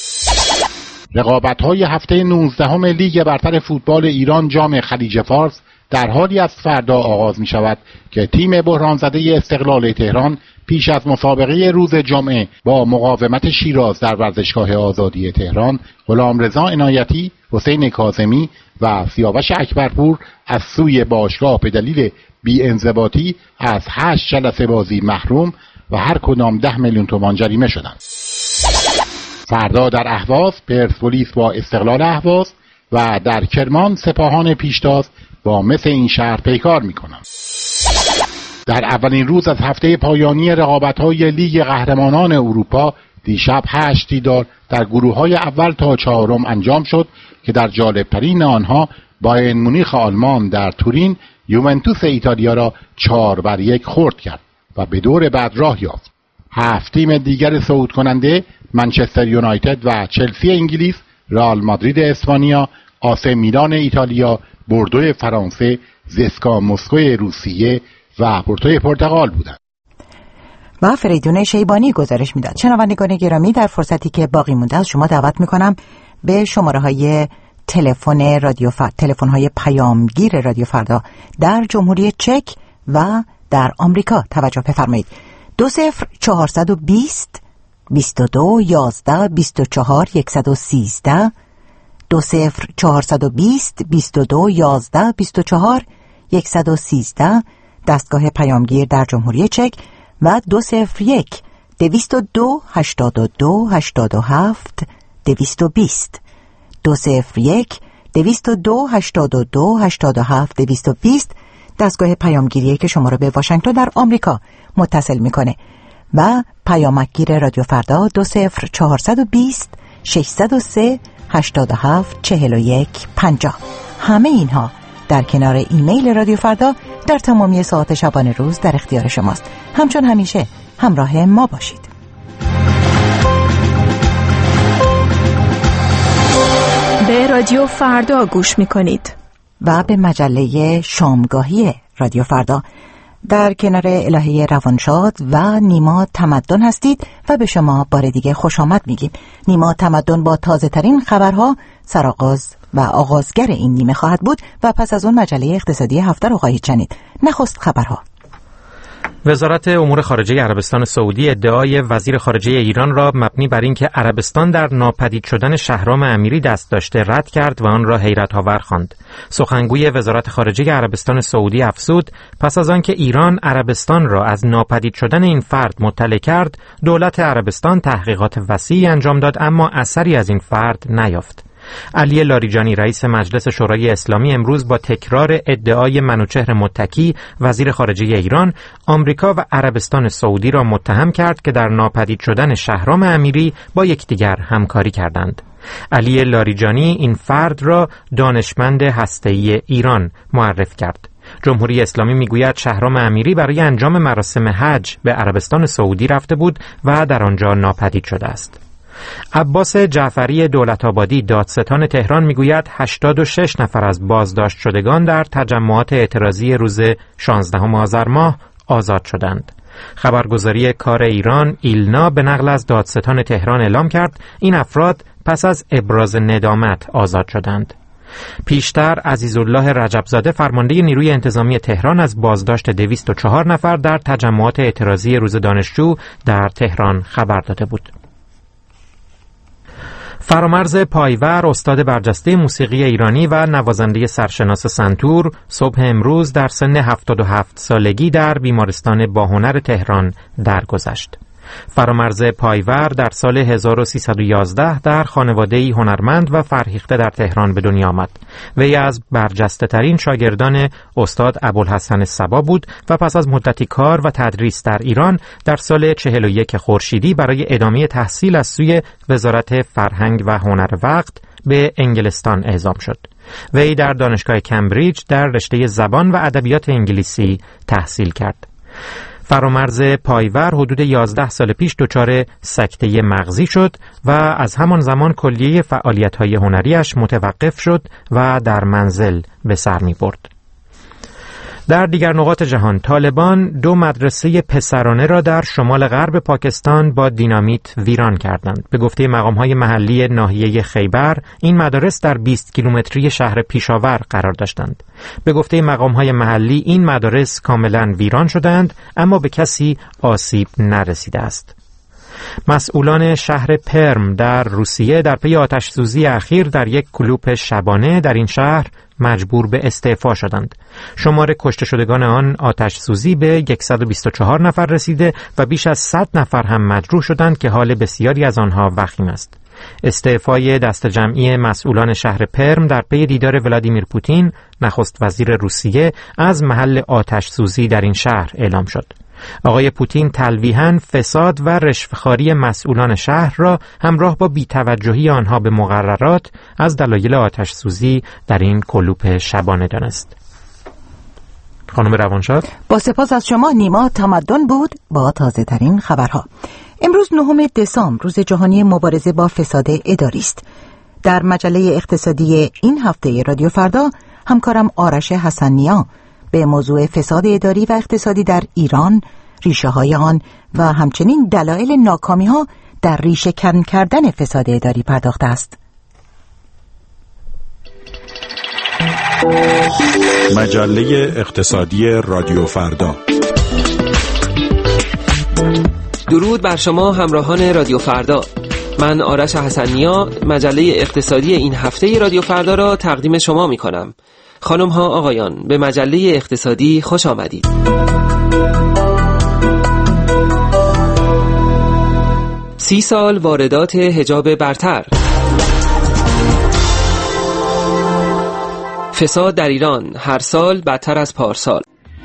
رقابت‌های هفته 19 لیگ برتر فوتبال ایران جام خلیج فارس در حالی از فردا آغاز می شود که تیم بحران زده استقلال تهران پیش از مسابقه روز جمعه با مقاومت شیراز در ورزشگاه آزادی تهران، غلامرضا عنایتی، حسین کاظمی و سیاوش اکبرپور از سوی باشگاه به دلیل بی‌انضباطی از 8 جلسه بازی محروم و هر کدام 10 میلیون تومان جریمه شدند. فردا در اهواز پرسپولیس با استقلال اهواز و در کرمان سپاهان پیشتاز با مثل این شهر پیکار می‌کنند. در اولین روز از هفته پایانی رقابت‌های لیگ قهرمانان اروپا دیشب 8 دیدار در گروه‌های اول تا چهارم انجام شد که در جالب‌ترین آنها بایر مونیخ آلمان در تورین یوونتوس ایتالیا را 4-1 خرد کرد و به دور بعد راه یافت. 7 تیم دیگر صعود کننده منچستر یونایتد و چلسی انگلیس، رئال مادرید اسپانیا، آسی میلان ایتالیا، بوردو فرانسه، زسکا مسکو روسیه و پورتو پرتغال بودند. و فریدون شیبانی گزارش میداد. شنوندگان گرامی، در فرصتی که باقی مونده از شما دعوت میکنم به شماره‌های تلفن‌های پیامگیر رادیو فردا در جمهوری چک و در آمریکا توجه بفرمایید. 20420 22 11 24 113 20420 22 11 24 113 دستگاه پیامگیر در جمهوری چک و 201 202 82 87 220 201 202 82 87 220 دستگاه پیامگیری که شما را به واشنگتن در آمریکا متصل میکنه و پیامکگیر رادیو فردا 20420 603 87 41 50. همه اینها در کنار ایمیل رادیو فردا در تمامی ساعات شبانه روز در اختیار شماست. همچون همیشه همراه ما باشید. به رادیو فردا گوش میکنید و به مجله شامگاهی رادیو فردا. در کنار الهه روانشاد و نیما تمدن هستید و به شما بار دیگه خوش آمد میگیم. نیما تمدن با تازه ترین خبرها سرآغاز و آغازگر این نیمه خواهد بود و پس از اون مجله اقتصادی هفته رو خواهید شنید. نخست خبرها. وزارت امور خارجه عربستان سعودی ادعای وزیر خارجه ایران را مبنی بر اینکه عربستان در ناپدید شدن شهرام امیری دست داشته رد کرد و آن را حیرت‌آور خواند. سخنگوی وزارت خارجه عربستان سعودی افزود پس از آنکه ایران عربستان را از ناپدید شدن این فرد مطلع کرد، دولت عربستان تحقیقات وسیعی انجام داد اما اثری از این فرد نیافت. علی لاریجانی رئیس مجلس شورای اسلامی امروز با تکرار ادعای منوچهر متکی وزیر خارجه ایران، آمریکا و عربستان سعودی را متهم کرد که در ناپدید شدن شهرام امیری با یکدیگر همکاری کردند. علی لاریجانی این فرد را دانشمند هسته‌ای ایران معرفی کرد. جمهوری اسلامی میگوید شهرام امیری برای انجام مراسم حج به عربستان سعودی رفته بود و در آنجا ناپدید شده است. عباس جعفری دولت‌آبادی دادستان تهران میگوید 86 نفر از بازداشت شدگان در تجمعات اعتراضی روز 16 آذر ماه آزاد شدند. خبرگزاری کار ایران ایلنا به نقل از دادستان تهران اعلام کرد این افراد پس از ابراز ندامت آزاد شدند. پیشتر عزیزالله رجبزاده فرمانده نیروی انتظامی تهران از بازداشت 204 نفر در تجمعات اعتراضی روز دانشجو در تهران خبر داده بود. فرامرز پایور استاد برجسته موسیقی ایرانی و نوازنده سرشناس سنتور صبح امروز در سن 77 سالگی در بیمارستان باهنر تهران درگذشت. فرامرز پایور در سال 1311 در خانواده‌ای هنرمند و فرهیخته در تهران به دنیا آمد. وی از برجسته ترین شاگردان استاد ابوالحسن صبا بود و پس از مدتی کار و تدریس در ایران در سال 41 خورشیدی برای ادامه تحصیل از سوی وزارت فرهنگ و هنر وقت به انگلستان اعزام شد. وی در دانشگاه کمبریج در رشته زبان و ادبیات انگلیسی تحصیل کرد. فرامرز پایور حدود 11 سال پیش دچار سکته مغزی شد و از همان زمان کلیه فعالیت‌های هنریش متوقف شد و در منزل به سر می‌برد. در دیگر نقاط جهان، طالبان 2 مدرسه پسرانه را در شمال غرب پاکستان با دینامیت ویران کردند. به گفته مقام‌های محلی ناحیه خیبر، این مدارس در 20 کیلومتری شهر پیشاور قرار داشتند. به گفته مقام‌های محلی این مدارس کاملاً ویران شدند اما به کسی آسیب نرسیده است. مسئولان شهر پرم در روسیه در پی آتش‌سوزی اخیر در یک کلوپ شبانه در این شهر مجبور به استعفا شدند. شمار کشته شدگان آن آتش‌سوزی به 124 نفر رسیده و بیش از 100 نفر هم مجروح شدند که حال بسیاری از آنها وخیم است. استعفای دست جمعی مسئولان شهر پرم در پی دیدار ولادیمیر پوتین، نخست وزیر روسیه، از محل آتش‌سوزی در این شهر اعلام شد. آقای پوتین تلویحاً فساد و رشوه‌خواری مسئولان شهر را همراه با بی‌توجهی آنها به مقررات از دلایل آتش‌سوزی در این کلوپ شبانه دانست. خانم روانشاد، با سپاس از شما. نیما تمدن بود با تازه ترین خبرها. امروز 9 دسامبر روز جهانی مبارزه با فساد اداری است. در مجله اقتصادی این هفته رادیو فردا همکارم آرش حسن‌نیا به موضوع فساد اداری و اقتصادی در ایران، ریشه های آن و همچنین دلایل ناکامی ها در ریشه کن کردن فساد اداری پرداخته است. مجله اقتصادی رادیو فردا. درود بر شما همراهان رادیو فردا. من آرش حسنیا مجله اقتصادی این هفته رادیو فردا را تقدیم شما می کنم. خانم ها آقایان، به مجله اقتصادی خوش آمدید. سی سال واردات حجاب برتر. فساد در ایران هر سال بدتر از پارسال.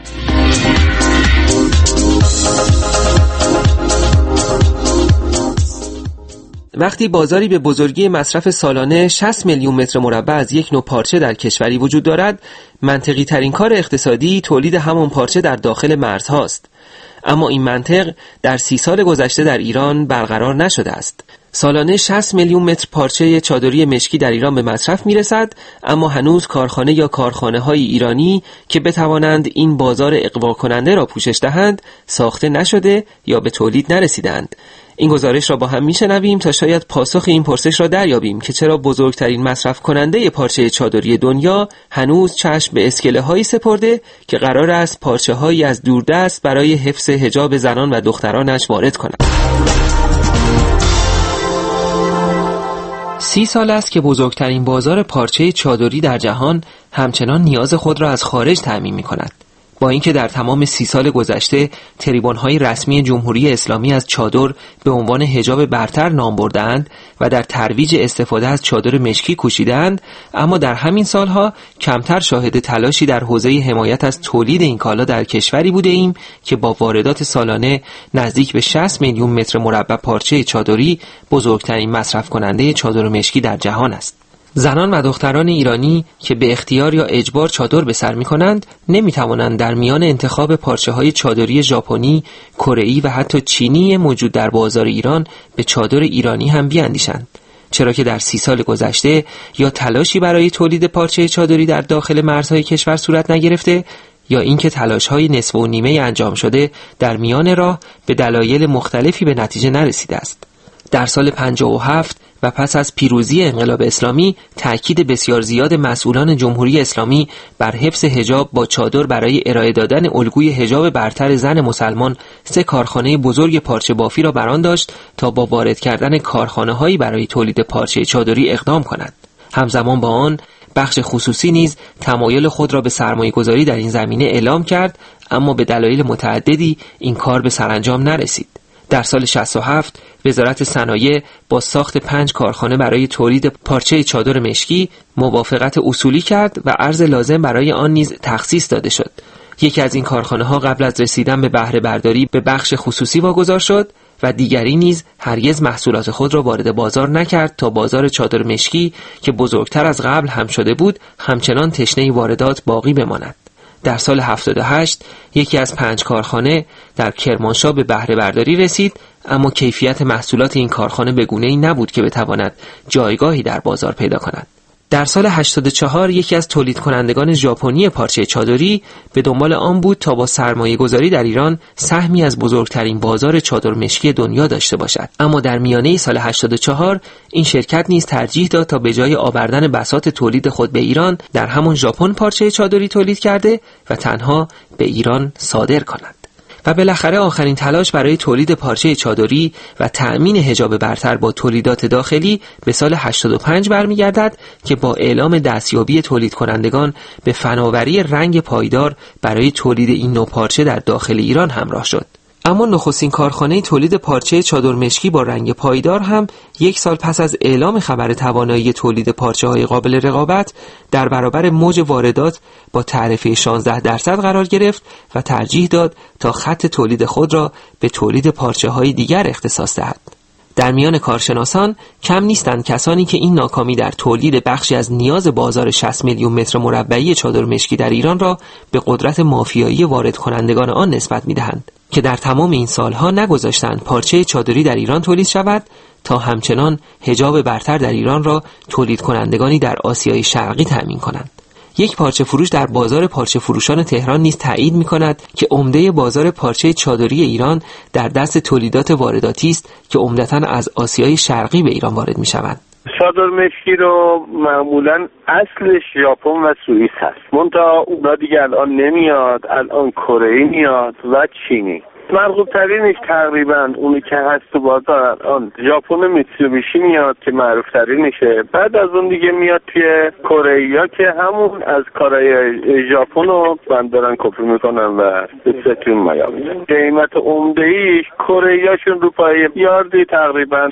وقتی بازاری به بزرگی مصرف سالانه 60 میلیون متر مربع از یک نوع پارچه در کشوری وجود دارد، منطقی ترین کار اقتصادی تولید همان پارچه در داخل مرزهاست. اما این منطق در 30 سال گذشته در ایران برقرار نشده است. سالانه 60 میلیون متر پارچه چادری مشکی در ایران به مصرف میرسد، اما هنوز کارخانه یا کارخانه‌های ایرانی که بتوانند این بازار اغوا کننده را پوشش دهند ساخته نشده یا به تولید نرسیدند. این گزارش را با هم میشنویم تا شاید پاسخ این پرسش را دریابیم که چرا بزرگترین مصرف کننده پارچه چادری دنیا هنوز چشم به اسکله هایی سپرده که قرار است پارچه هایی از دوردست برای حفظ حجاب زنان و دخترانش وارد کند. 30 سال است که بزرگترین بازار پارچه چادری در جهان همچنان نیاز خود را از خارج تامین می‌کند. با اینکه در تمام 30 سال گذشته تریبون‌های رسمی جمهوری اسلامی از چادر به عنوان حجاب برتر نام بردند و در ترویج استفاده از چادر مشکی کوشیدند، اما در همین سالها کمتر شاهد تلاشی در حوزه حمایت از تولید این کالا در کشوری بوده ایم که با واردات سالانه نزدیک به 60 میلیون متر مربع پارچه چادری بزرگترین مصرف کننده چادر مشکی در جهان است. زنان و دختران ایرانی که به اختیار یا اجبار چادر به سر می‌کنند، نمی‌توانند در میان انتخاب پارچه‌های چادری ژاپنی، کره‌ای و حتی چینی موجود در بازار ایران به چادر ایرانی هم بیاندیشند. چرا که در 30 سال گذشته یا تلاشی برای تولید پارچه چادری در داخل مرزهای کشور صورت نگرفته، یا اینکه تلاش‌های نصف و نیمه انجام شده در میان راه به دلایل مختلفی به نتیجه نرسیده است. در سال 57 و پس از پیروزی انقلاب اسلامی، تأکید بسیار زیاد مسئولان جمهوری اسلامی بر حفظ حجاب با چادر برای ارائه دادن الگوی حجاب برتر زن مسلمان 3 کارخانه بزرگ پارچه بافی را برآن داشت تا با وارد کردن کارخانه‌هایی برای تولید پارچه چادری اقدام کنند. همزمان با آن بخش خصوصی نیز تمایل خود را به سرمایه‌گذاری در این زمینه اعلام کرد، اما به دلایل متعددی این کار به سرانجام نرسید. در سال 67 وزارت صنایع با ساخت 5 کارخانه برای تولید پارچه چادر مشکی موافقت اصولی کرد و ارز لازم برای آن نیز تخصیص داده شد. یکی از این کارخانه ها قبل از رسیدن به بهره برداری به بخش خصوصی واگذار شد و دیگری نیز هرگز محصولات خود را وارد بازار نکرد تا بازار چادر مشکی که بزرگتر از قبل هم شده بود همچنان تشنه واردات باقی بماند. در سال 78 یکی از 5 کارخانه در کرمانشاه به بهره برداری رسید، اما کیفیت محصولات این کارخانه به گونه‌ای نبود که بتواند جایگاهی در بازار پیدا کند. در سال 84 یکی از تولید کنندگان ژاپنی پارچه چادری به دنبال آن بود تا با سرمایه گذاری در ایران سهمی از بزرگترین بازار چادر مشکی دنیا داشته باشد، اما در میانه سال 84 این شرکت نیز ترجیح داد تا به جای آوردن بساط تولید خود به ایران در همان ژاپن پارچه چادری تولید کرده و تنها به ایران صادر کند. و بالاخره آخرین تلاش برای تولید پارچه چادری و تأمین حجاب برتر با تولیدات داخلی به سال 85 برمیگردد که با اعلام دستیابی تولید کنندگان به فناوری رنگ پایدار برای تولید این نوع پارچه در داخل ایران همراه شد. اما نخستین کارخانه تولید پارچه چادر مشکی با رنگ پایدار هم 1 سال پس از اعلام خبر توانایی تولید پارچه‌های قابل رقابت در برابر موج واردات با تعرفه 16% قرار گرفت و ترجیح داد تا خط تولید خود را به تولید پارچه‌های دیگر اختصاص دهد. در میان کارشناسان کم نیستند کسانی که این ناکامی در تولید بخشی از نیاز بازار 60 میلیون متر مربعی چادر مشکی در ایران را به قدرت مافیایی وارد کنندگان آن نسبت می‌دهند که در تمام این سالها نگذاشتند پارچه چادری در ایران تولید شود تا همچنان حجاب برتر در ایران را تولید کنندگانی در آسیای شرقی تأمین کنند. یک پارچه فروش در بازار پارچه فروشان تهران نیز تایید می‌کند که عمده بازار پارچه چادری ایران در دست تولیدات وارداتی است که عمدتاً از آسیای شرقی به ایران وارد می‌شوند. چادر مشکی رو معمولاً اصلش ژاپن و سوئیس هست. منتها اونا دیگه الان نمیاد، الان کره میاد و چینی. مرغوب ترینش تقریبا اونی که هست تو بازار آن ژاپن میتسوبیشی میاد که معروف ترینشه. بعد از اون دیگه میاد توی کره که همون از کارهای ژاپن رو دارن کپی میکنن و ستون میاد. قیمت عمده ایش کره‌ایشون رو پای یاردی تقریبا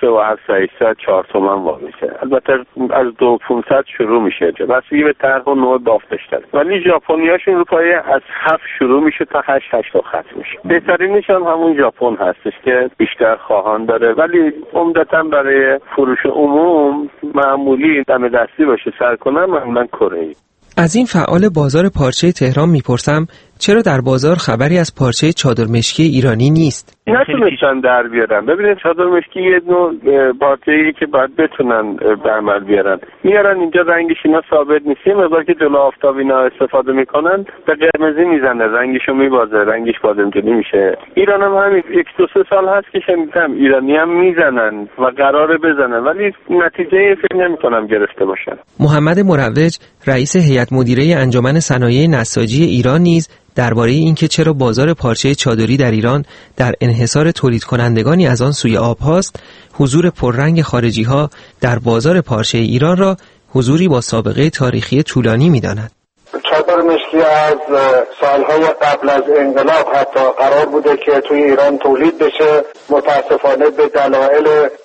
700-4 تومن وا میشه. البته از 2500 شروع میشه بسیاری به طرح و نوع بافتش داره. ولی ژاپنیاشون رو پای از 7 شروع میشه تا 8 تا ختم میشه. بهترینش هم همون ژاپن هستش که بیشتر خواهان داره، ولی عمدتاً برای فروش عموم معمولی دم دستی باشه سر کنم معمولاً کره‌ای. از این فعال بازار پارچه تهران میپرسم چرا در بازار خبری از پارچه چادر مشکی ایرانی نیست؟ نتونستن در بیارن. ببینید چادر مشکی یه نوع پارچه‌ای که باید بتونن به عمل بیارن. میارن اینجا رنگش اینا ثابت نیست. مقدار که جلو آفتاب اینا استفاده میکنن به قرمزی میزنه، رنگشو میبازه، رنگش بادمجونی میشه. ایران هم همین 1-2 سال هست که شنیدم ایرانی هم میزنن و قراره بزنن، ولی نتیجه فکر نمیکنم گرفته باشن. محمد مروج رئیس هیئت مدیره انجمن صنایع نساجی ایران نیز درباره اینکه چرا بازار پارچه چادری در ایران در انحصار تولید کنندگانی از آن سوی آب هاست، حضور پررنگ خارجی ها در بازار پارچه ایران را حضوری با سابقه تاریخی طولانی می‌داند. چادر مشکی از سالهای قبل از انقلاب حتی قرار بوده که توی ایران تولید بشه. متاسفانه به دلایل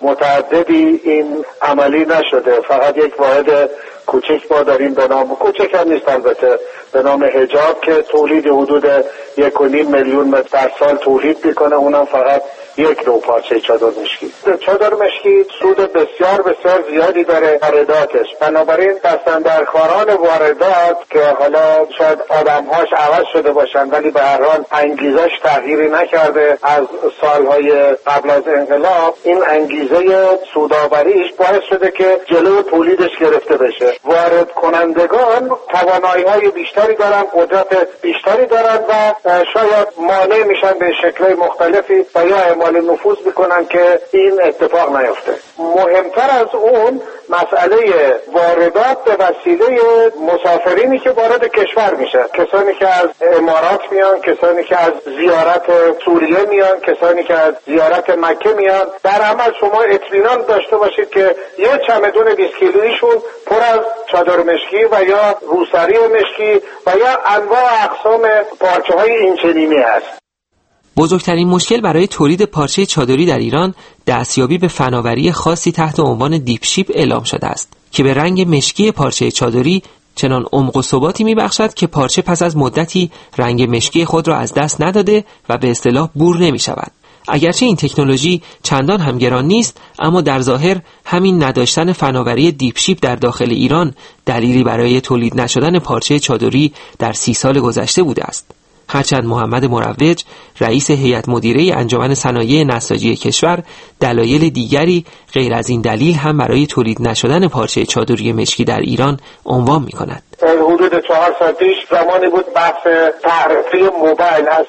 متعددی این عملی نشده. فقط یک واحد کوچک ما داریم به نام، کوچک هم نیست البته، به نام حجاب که تولید حدود 1.5 میلیون متر در سال تولید میکنه، اونم فقط یک نوع پارچه چادر مشکی. چادر مشکی سود بسیار بسیار زیادی داره وارداتش، بنابراین دستاندرکاران واردات که حالا شاید آدمهاش عوض شده باشن ولی به هر حال انگیزش تغییری نکرده از سالهای قبل از انقلاب، این انگیزه سودآوریش باعث شده که جلو تولیدش گرفته بشه. وارد کنندگان توانایی‌های بیشتری دارن، قدرت بیشتری دارن و شاید مانع میشن به شکل‌های مختلفی و یا اعمال نفوذ میکنن که این اتفاق نیفته. مهمتر از اون مسئله واردات به وسیله مسافرینی که وارد کشور میشن، کسانی که از امارات میان، کسانی که از زیارت سوریه میان، کسانی که از زیارت مکه میان. در عمل شما اطمینان داشته باشید که یه چمدون 20 کیلوییشون پر از چادر مشکی و یا روسری مشکی و یا انواع اقسام پارچه‌های اینچنینی است. بزرگترین مشکل برای تولید پارچه چادری در ایران دستیابی به فناوری خاصی تحت عنوان دیپ شیپ اعلام شده است که به رنگ مشکی پارچه چادری چنان عمق و ثباتی می‌بخشد که پارچه پس از مدتی رنگ مشکی خود را از دست نداده و به اصطلاح بور نمی‌شود. اگرچه این تکنولوژی چندان هم گران نیست، اما در ظاهر همین نداشتن فناوری دیپ شیپ در داخل ایران دلیلی برای تولید نشدن پارچه چادری در 30 سال گذشته بوده است. هرچند محمد مروج رئیس هیئت مدیره انجمن صنایع نساجی کشور دلایل دیگری غیر از این دلیل هم برای تولید نشدن پارچه چادری مشکی در ایران عنوان می‌کند. حدود 4 سال پیش زمانی بود بحث تعرفه موبایل از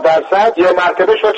4% یه مرتبه شد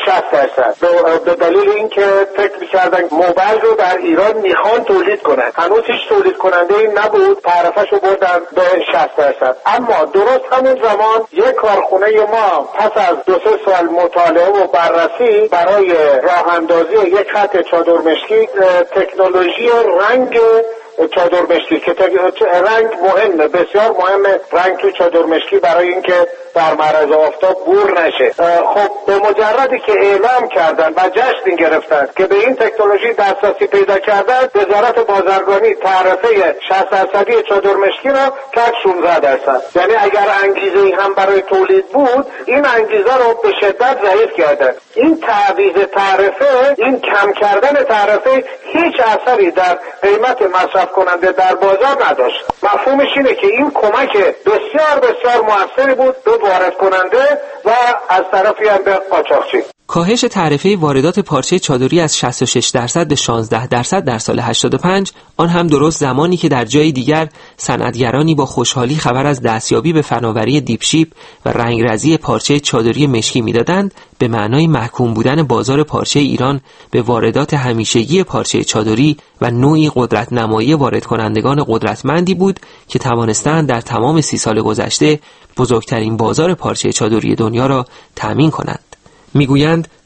60%. به دلیل اینکه فکر می‌کردن موبایل رو در ایران میخوان تولید کنن، هنوز هیچ تولید کننده ای نبود، تعرفه‌شو بردن به 60%. اما درست همون زمان یک کارخونه ما پس از 2-3 سال مطالعه و بررسی برای راه اندازی یک خط چادر مشکی تکنولوژی رنگ چادر مشکی که رنگ مهمه، بسیار مهمه رنگ تو چادر مشکی برای اینکه در معرض آفتاب بور نشه. خب به مجردی که اعلام کردن و جشن گرفتن که به این تکنولوژی دسترسی پیدا کردن، وزارت بازرگانی تعرفه 60% چادر مشکی را کرد 16%. یعنی اگر انگیزه هم برای تولید بود، این انگیزه رو به شدت ضعیف کردن. این تعویض تعرفه، این کم کردن تعرفه هیچ اثری در قیمت مصرف کننده در بازار نداشت. مفهومش اینه که این کمک بسیار بسیار موثری بود به وارد کننده و از طرفی هم به قاچاقچی. کاهش تعرفه واردات پارچه چادری از 66% به 16% در سال 85، آن هم درست زمانی که در جای دیگر صنعتگرانی با خوشحالی خبر از دستیابی به فناوری دیپ شیپ و رنگرزی پارچه چادری مشکی میدادند، به معنای محکوم بودن بازار پارچه ایران به واردات همیشگی پارچه چادری و نوعی قدرت نمایی وارد کنندگان قدرتمندی بود که توانستند در تمام 30 سال گذشته بزرگترین بازار پارچه چادری دنیا را تامین کنند. میگویند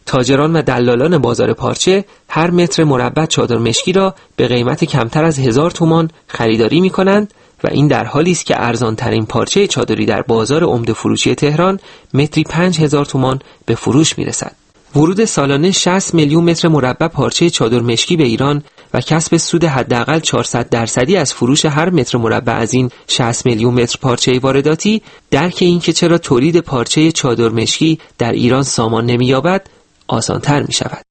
تاجران و دلالان بازار پارچه هر متر مربع چادر مشکی را به قیمت کمتر از 1000 تومان خریداری می‌کنند و این در حالی است که ارزان‌ترین پارچه چادری در بازار عمده فروشی تهران متری 5000 تومان به فروش می‌رسد. ورود سالانه 60 میلیون متر مربع پارچه چادر مشکی به ایران و کسب سود حداقل 400% از فروش هر متر مربع از این 60 میلیون متر پارچه وارداتی، درک این که چرا تولید پارچه چادر مشکی در ایران سامان نمی‌یابد آسان‌تر می‌شود.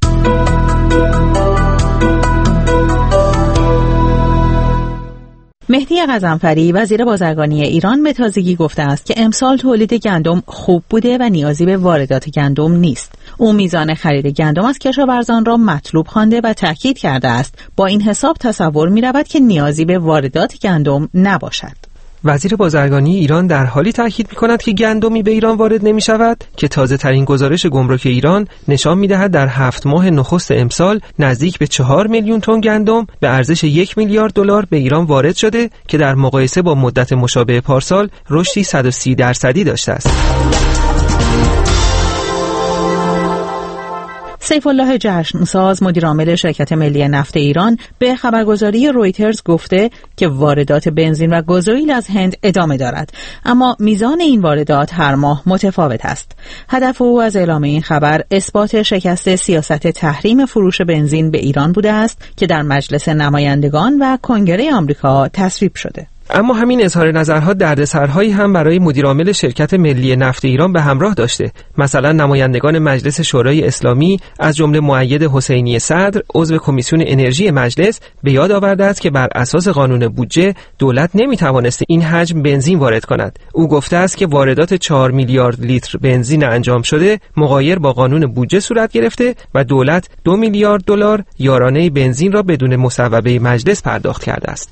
مهدی غضنفری وزیر بازرگانی ایران به تازگی گفته است که امسال تولید گندم خوب بوده و نیازی به واردات گندم نیست. او میزان خرید گندم از کشاورزان را مطلوب خوانده و تاکید کرده است با این حساب تصور می‌رود که نیازی به واردات گندم نباشد. وزیر بازرگانی ایران در حالی تاکید می‌کند که گندمی به ایران وارد نمی‌شود که تازه‌ترین گزارش گمرک ایران نشان می‌دهد در 7 ماه نخست امسال نزدیک به 4 میلیون تن گندم به ارزش 1 میلیارد دلار به ایران وارد شده که در مقایسه با مدت مشابه پارسال رشدی 130% داشته است. سیف الله جشنساز مدیر عامل شرکت ملی نفت ایران به خبرگزاری رویترز گفته که واردات بنزین و گازوئیل از هند ادامه دارد، اما میزان این واردات هر ماه متفاوت است. هدف او از اعلام این خبر اثبات شکست سیاست تحریم فروش بنزین به ایران بوده است که در مجلس نمایندگان و کنگره آمریکا تصویب شده. اما همین اظهار نظرها دردسرهایی هم برای مدیرعامل شرکت ملی نفت ایران به همراه داشته. مثلا نمایندگان مجلس شورای اسلامی از جمله مؤید حسینی صدر عضو کمیسیون انرژی مجلس به یاد آورده است که بر اساس قانون بودجه دولت نمیتوانست این حجم بنزین وارد کند. او گفته است که واردات 4 میلیارد لیتر بنزین انجام شده مغایر با قانون بودجه صورت گرفته و دولت 2 میلیارد دلار یارانه بنزین را بدون مصوبه مجلس پرداخت کرده است.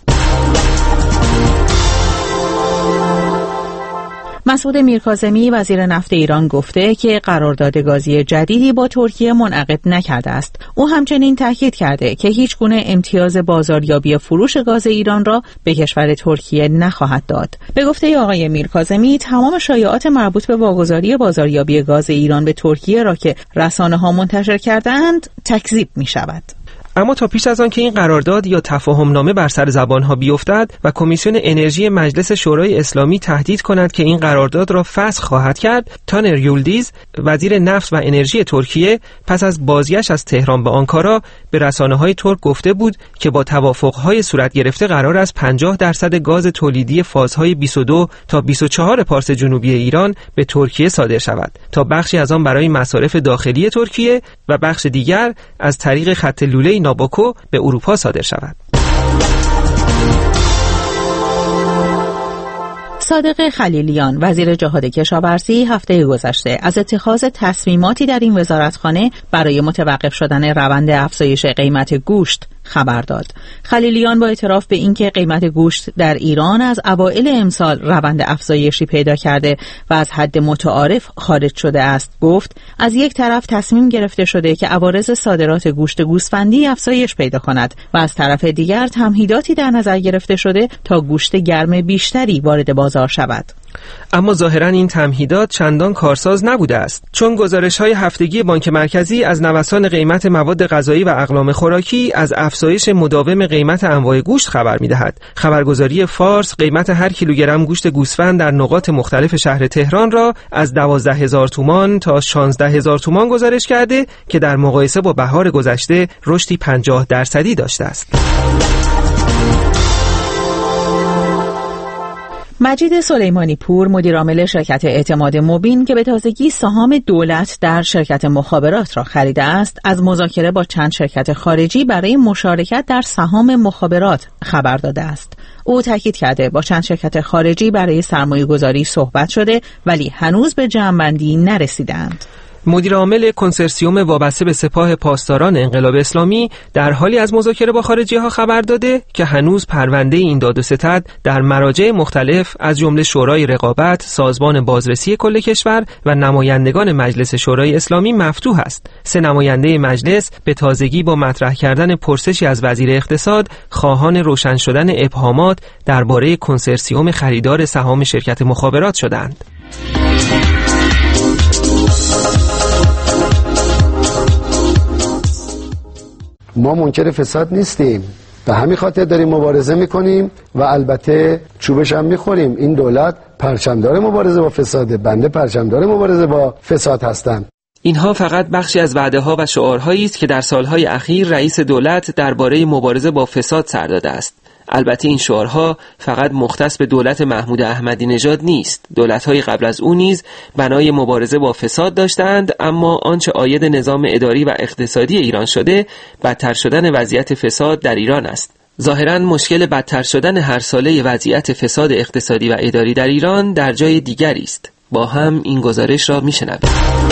مسعود میرکاظمی وزیر نفت ایران گفته که قرارداد گازی جدیدی با ترکیه منعقد نکرده است. او همچنین تاکید کرده که هیچ گونه امتیاز بازاریابی فروش گاز ایران را به کشور ترکیه نخواهد داد. به گفته آقای میرکاظمی تمام شایعات مربوط به واگذاری بازاریابی گاز ایران به ترکیه را که رسانه‌ها منتشر کرده‌اند تکذیب می‌شود. اما تا پیش از آن که این قرارداد یا تفاهمنامه بر سر زبانها بیفتد و کمیسیون انرژی مجلس شورای اسلامی تهدید کند که این قرارداد را فسخ خواهد کرد، تانر یولدیز وزیر نفت و انرژی ترکیه پس از بازگشت از تهران به آنکارا به رسانه‌های ترک گفته بود که با توافق‌های صورت گرفته قرار است 50% گاز تولیدی فازهای 22 تا 24 پارس جنوبی ایران به ترکیه صادر شود تا بخشی از آن برای مصارف داخلی ترکیه و بخش دیگر از طریق خط لوله نابوکو به اروپا صادر شود. صادق خلیلیان وزیر جهاد کشاورزی هفته گذشته از اتخاذ تصمیماتی در این وزارتخانه برای متوقف شدن روند افزایش قیمت گوشت خبر داد. خلیلیان با اعتراف به اینکه قیمت گوشت در ایران از اوایل امسال روند افزایشی پیدا کرده و از حد متعارف خارج شده است، گفت از یک طرف تصمیم گرفته شده که عوارض صادرات گوشت گوسفندی افزایش پیدا کند و از طرف دیگر تمهیداتی در نظر گرفته شده تا گوشت گرم بیشتری وارد بازار شود. اما ظاهراً این تمهیدات چندان کارساز نبوده است، چون گزارش‌های هفتگی بانک مرکزی از نوسان قیمت مواد غذایی و اقلام خوراکی از افزایش مداوم قیمت انواع گوشت خبر می‌دهد. خبرگزاری فارس قیمت هر کیلوگرم گوشت گوسفند در نقاط مختلف شهر تهران را از 12000 تومان تا 16000 تومان گزارش کرده که در مقایسه با بهار گذشته رشدی 50% داشته است. مجید سلیمانی پور مدیر عامل شرکت اعتماد مبین که به تازگی سهام دولت در شرکت مخابرات را خریده است، از مذاکره با چند شرکت خارجی برای مشارکت در سهام مخابرات خبر داده است. او تاکید کرده با چند شرکت خارجی برای سرمایه‌گذاری صحبت شده ولی هنوز به جمع‌بندی نرسیدند. مدیر عامل کنسرسیوم وابسته به سپاه پاسداران انقلاب اسلامی در حالی از مذاکره با خارجی‌ها خبر داده که هنوز پرونده این داد و ستد در مراجع مختلف از جمله شورای رقابت، سازمان بازرسی کل کشور و نمایندگان مجلس شورای اسلامی مفتوح است. 3 نماینده مجلس به تازگی با مطرح کردن پرسشی از وزیر اقتصاد خواهان روشن شدن ابهامات درباره کنسرسیوم خریدار سهام شرکت مخابرات شدند. ما منکر فساد نیستیم، به همین خاطر داریم مبارزه میکنیم و البته چوبش هم میخوریم. این دولت پرچمدار مبارزه با فساده، بنده پرچمدار مبارزه با فساد هستم. اینها فقط بخشی از وعده‌ها و شعارهایی است که در سالهای اخیر رئیس دولت درباره مبارزه با فساد سر داده است. البته این شعارها فقط مختص به دولت محمود احمدی نژاد نیست. دولت‌های قبل از او نیز بنای مبارزه با فساد داشتند، اما آنچه عاید نظام اداری و اقتصادی ایران شده، بدتر شدن وضعیت فساد در ایران است. ظاهراً مشکل بدتر شدن هر ساله وضعیت فساد اقتصادی و اداری در ایران در جای دیگری است. با هم این گزارش را می‌شنویم.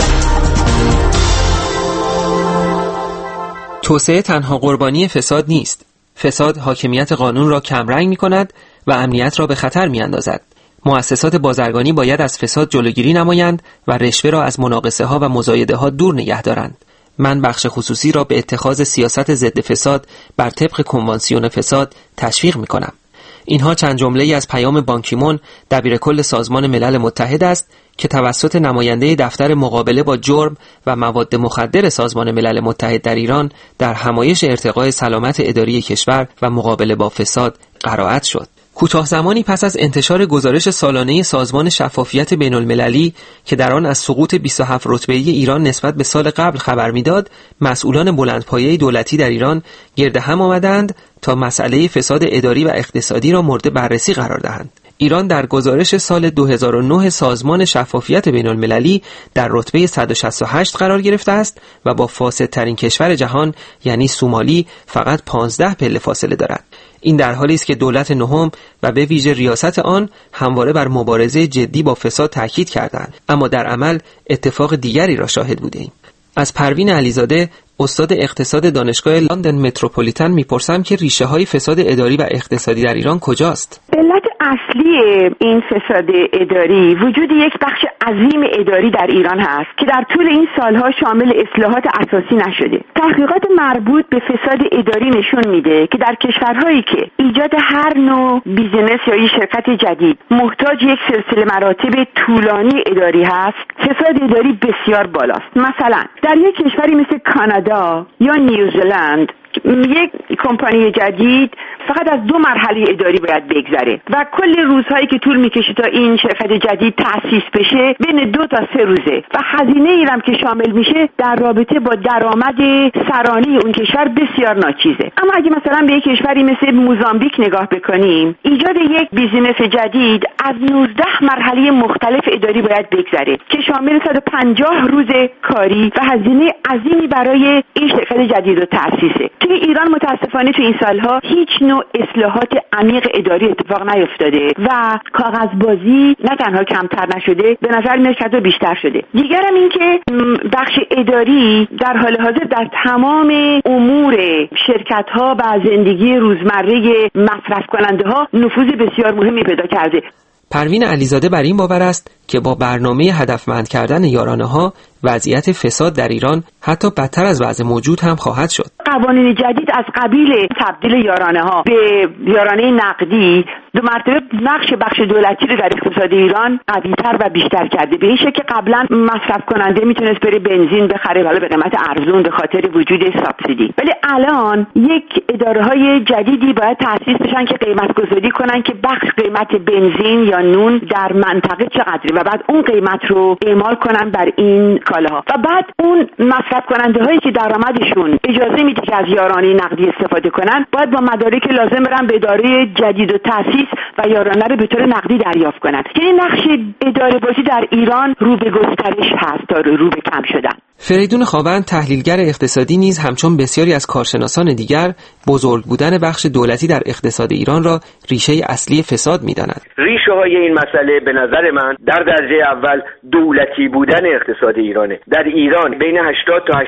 توسعه تنها قربانی فساد نیست. فساد حاکمیت قانون را کمرنگ می‌کند و امنیت را به خطر می‌اندازد. مؤسسات بازرگانی باید از فساد جلوگیری نمایند و رشوه را از مناقصه‌ها و مزایده‌ها دور نگه دارند. من بخش خصوصی را به اتخاذ سیاست ضد فساد بر طبق کنوانسیون فساد تشویق می‌کنم. اینها چند جمله‌ای از پیام بان کی مون، دبیرکل سازمان ملل متحد است که توسط نماینده دفتر مقابله با جرم و مواد مخدر سازمان ملل متحد در ایران در همایش ارتقای سلامت اداری کشور و مقابله با فساد قرائت شد. کوتاه زمانی پس از انتشار گزارش سالانه سازمان شفافیت بین المللی که در آن از سقوط 27 رتبه‌ای ایران نسبت به سال قبل خبر می‌داد، مسئولان بلندپایه دولتی در ایران گرد هم آمدند تا مسئله فساد اداری و اقتصادی را مورد بررسی قرار دهند. ایران در گزارش سال 2009 سازمان شفافیت بین المللی در رتبه 168 قرار گرفته است و با فاسدترین کشور جهان یعنی سومالی فقط 15 پله فاصله دارد. این در حالی است که دولت نهم و به ویژه ریاست آن همواره بر مبارزه جدی با فساد تاکید کردند، اما در عمل اتفاق دیگری را شاهد بودیم. از پروین علیزاده، استاد اقتصاد دانشگاه لندن متروپولیتن میپرسم که ریشه های فساد اداری و اقتصادی در ایران کجاست؟ علت اصلی این فساد اداری وجود یک بخش عظیم اداری در ایران هست که در طول این سالها شامل اصلاحات اساسی نشده. تحقیقات مربوط به فساد اداری نشون میده که در کشورهایی که ایجاد هر نوع بیزینس یا یک شرکت جدید محتاج یک سلسله مراتب طولانی اداری هست، فساد اداری بسیار بالاست. مثلا در یک کشوری مثل کانادا یا نیوزلند یک کمپانی جدید فقط از 2 مرحله اداری باید بگذره و کل روزهایی که طول میکشه تا این شرکت جدید تأسیس بشه بین 2 تا 3 روزه و هزینه ایرم که شامل میشه در رابطه با درآمد سرانه اون کشور بسیار ناچیزه. اما اگه مثلا به یک کشوری مثل موزامبیک نگاه بکنیم، ایجاد یک بیزینس جدید از 19 مرحله مختلف اداری باید بگذره که شامل 150 روز کاری و هزینه عظیمی برای این شرکت جدید و تأسیسه. توی ایران متاسفانه توی این سالها هیچ نوع اصلاحات عمیق اداری اتفاق نیفتاده و کاغذبازی نه تنها کمتر نشده، به نظر میاد که بیشتر شده. دیگرم این که بخش اداری در حال حاضر در تمام امور شرکت‌ها و زندگی روزمره مصرف کننده ها نفوذ بسیار مهمی پیدا کرده. پروین علیزاده بر این باور است که با برنامه هدفمند کردن یارانه‌ها وضعیت فساد در ایران حتی بدتر از وضع موجود هم خواهد شد. قوانین جدید از قبیل تبدیل یارانه‌ها به یارانه نقدی 2 مرتبه نقش بخش دولتی رو در اقتصاد ایران قوی‌تر و بیشتر کرده. به این شکل که قبلا مصرف کننده میتونست بره بنزین بخره حالا به قیمت ارزون به خاطر وجود سابسیدی، ولی الان یک اداره‌های جدیدی باید تأسیس بشن که قیمت گذاری کنن که بخش قیمت بنزین یا نون در منطقه چقدره و بعد اون قیمت رو اعمال کنن بر این کالاها و بعد اون مصرف کننده هایی که درآمدشون اجازه میده که از یارانه نقدی استفاده کنن باید با مدارک لازم برن به اداره جدید و تأسیس و یارانه رو به طور نقدی دریافت کنن. یعنی نقش اداره بازی در ایران رو به گسترش هست تا رو به کم شدن. فریدون خاوند، تحلیلگر اقتصادی، نیز همچون بسیاری از کارشناسان دیگر بزرگ بودن بخش دولتی در اقتصاد ایران را ریشه اصلی فساد می‌داند. ریشه های این مسئله به نظر من در درجه اول دولتی بودن اقتصاد ایرانه. در ایران بین 80 تا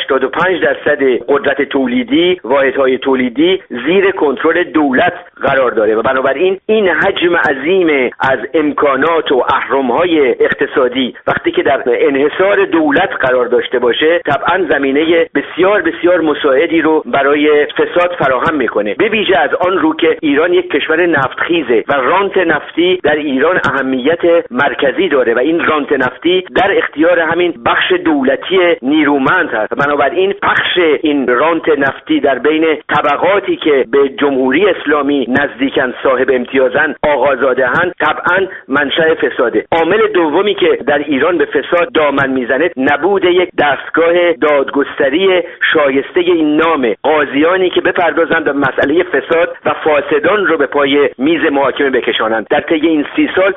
85% قدرت تولیدی، واحدهای تولیدی زیر کنترل دولت قرار داره و بنابراین این حجم عظیم از امکانات و اهرم‌های اقتصادی وقتی که در انحصار دولت قرار داشته باشه باشه طبعا زمینه بسیار بسیار مساعدی رو برای فساد فراهم میکنه، به ویژه از آن رو که ایران یک کشور نفتخیزه و رانت نفتی در ایران اهمیت مرکزی داره و این رانت نفتی در اختیار همین بخش دولتی نیرومند هست. بنابراین پخش این رانت نفتی در بین طبقاتی که به جمهوری اسلامی نزدیکن، صاحب امتیازن، آقازاده‌اند، طبعا منشأ فساده. عامل دومی که در ایران به فساد دامن میزنه نبود یک دستگاه دادگستری شایسته این نام، قاضیانی که بپردازند به مسئله فساد و فاسدان رو به پای میز محاکمه بکشانند. در طی این 30 سال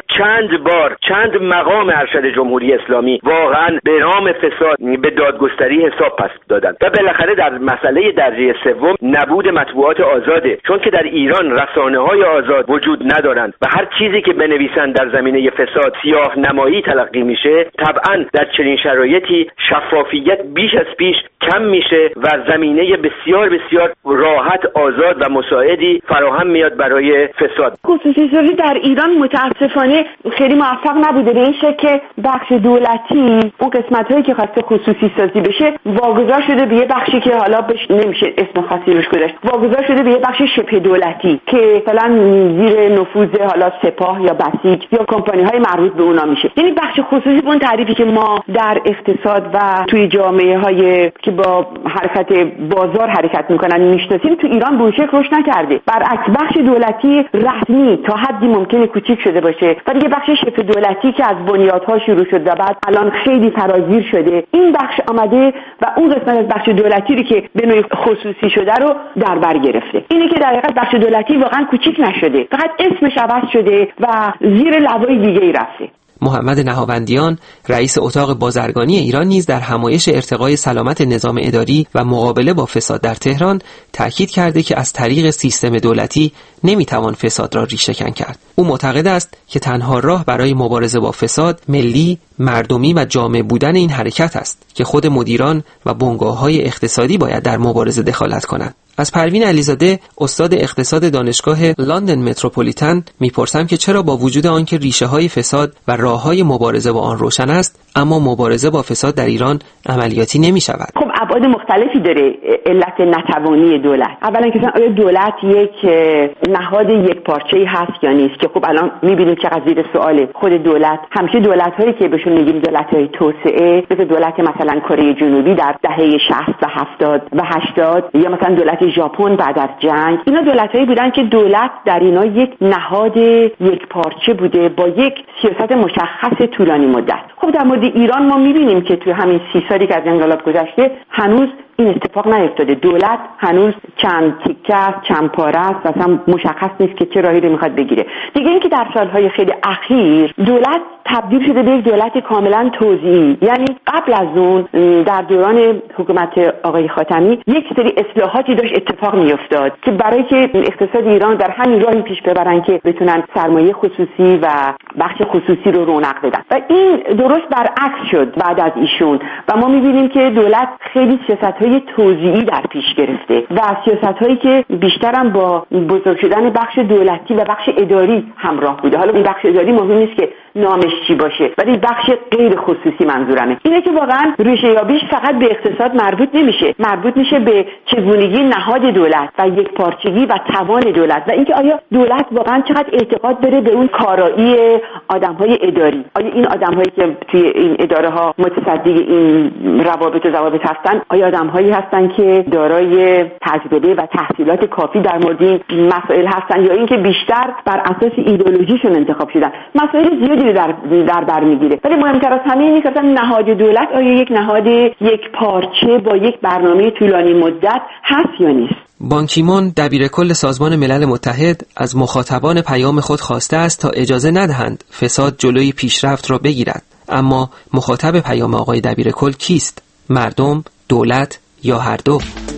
چند مقام ارشد جمهوری اسلامی واقعا به نام فساد به دادگستری حساب پس دادند. و بالاخره در مسئله درجه سوم نبود مطبوعات آزاده، چون که در ایران رسانه‌های آزاد وجود ندارند و هر چیزی که بنویسند در زمینه فساد سیاه نمایی تلقی میشه. طبعا در چنین شرایطی شفافیت بیش از پیش کم میشه و زمینه بسیار بسیار راحت، آزاد و مساعدی فراهم میاد برای فساد. خصوصی سازی در ایران متاسفانه خیلی موفق نبوده، به این شکل که بخش دولتی اون قسمت‌هایی که خواسته خصوصی سازی بشه واگذار شده به یه بخشی که حالا بهش نمیشه اسم خاصی روش گذاشت، واگذار شده به یه بخش شبه دولتی که مثلا زیر نفوذ حالا سپاه یا بسیج یا کمپانی‌های مربوط به اونا میشه. یعنی بخش خصوصی به اون تعریفی که ما در اقتصاد و توی جامعه‌های که با حرکت بازار حرکت میکنن میشناسیم، تو ایران به اون شکل رشد نکرده. برعکس بخش دولتی رسمی تا حدی ممکنه کوچیک شده باشه و دیگه بخش شبه دولتی که از بنیادها شروع شد و بعد الان خیلی فراگیر شده، این بخش آمده و اون قسمت از بخش دولتی رو که به نوعی خصوصی شده رو در بر گرفته. اینه که در حقیقت بخش دولتی واقعا کوچیک نشده، فقط اسمش عوض شده و زیر لوای دیگه‌ای رفته. محمد نهاوندیان رئیس اتاق بازرگانی ایران نیز در همایش ارتقای سلامت نظام اداری و مقابله با فساد در تهران تاکید کرده که از طریق سیستم دولتی نمیتوان فساد را ریشه‌کن کرد. او معتقد است که تنها راه برای مبارزه با فساد ملی، مردمی و جامع بودن این حرکت است که خود مدیران و بنگاه‌های اقتصادی باید در مبارزه دخالت کنند. از پروین علیزاده استاد اقتصاد دانشگاه لندن متروپولیتن میپرسم که چرا با وجود آنکه ریشه‌های فساد و راه‌های مبارزه با آن روشن است، اما مبارزه با فساد در ایران عملیاتی نمی‌شود. خب ابعاد مختلفی داره علت نتوانی دولت. اولا که آیا دولت یک نهاد یکپارچه‌ای هست یا نیست، که خب الان می‌بینیم چقدر زیر سواله. خود دولت همیشه دولت‌هایی که بهشون میگیم دولت‌های توسعه، مثل دولت مثلا کره جنوبی در دهه 60 و 70 و 80 یا مثلا دولت ژاپن بعد از جنگ، اینا دولت‌هایی بودن که دولت در اینا یک نهاد یکپارچه بوده با یک سیاست مشخص طولانی مدت. خب در مورد ایران ما می‌بینیم که توی همین 30 سالی که از انقلاب گذشته هنوز این اتفاق نیفتاده. دولت هنوز چند تیکه است، چند پاره است، اصلا مشخص نیست که چه راهی رو میخواد بگیره. دیگه اینکه در سالهای خیلی اخیر دولت تبدیل شده به یک دولت کاملا توزیعی. یعنی قبل از اون در دوران حکومت آقای خاتمی یک سری اصلاحاتی داشت اتفاق میافتاد که برای که اقتصاد ایران در همین راهی پیش ببرن که بتونن سرمایه خصوصی و بخش خصوصی رو رونق بدن. و این درست برعکس شد بعد از ایشون و ما میبینیم که دولت خیلی سیاست‌های توزیعی در پیش گرفته و سیاست‌هایی که بیشترم با بزرگ شدن بخش دولتی و بخش اداری همراه بوده. حالا این بخش اداری مهم نیست که نامش چی باشه، ولی بخش غیر خصوصی منظورمه. اینه که واقعا ریشه یابیش فقط به اقتصاد مربوط نمیشه، مربوط میشه به چگونگی نهاد دولت و یکپارچگی و توان دولت و اینکه آیا دولت واقعا چقدر اعتقاد داره به اون کارایی آدم‌های اداری. آیا این آدم‌هایی که توی این اداره‌ها متصدی این روابط و ضوابط هستن، آیا آدم‌هایی هستن که دارای تجربه و تحصیلات کافی در مورد این مسائل هستن یا اینکه بیشتر بر اساس ایدئولوژیشون انتخاب شدن؟ مسائل زیادی رو در بر میگیره. ولی مهمتر از همه اینه که نهاد دولت آیا یک نهاد یک پارچه با یک برنامه طولانی مدت هست یا نیست. بان کی مون دبیرکل سازمان ملل متحد از مخاطبان پیام خود خواسته است تا اجازه ندهند فساد جلوی پیشرفت را بگیرد. اما مخاطب پیام آقای دبیرکل کیست؟ مردم، دولت یا هر دو؟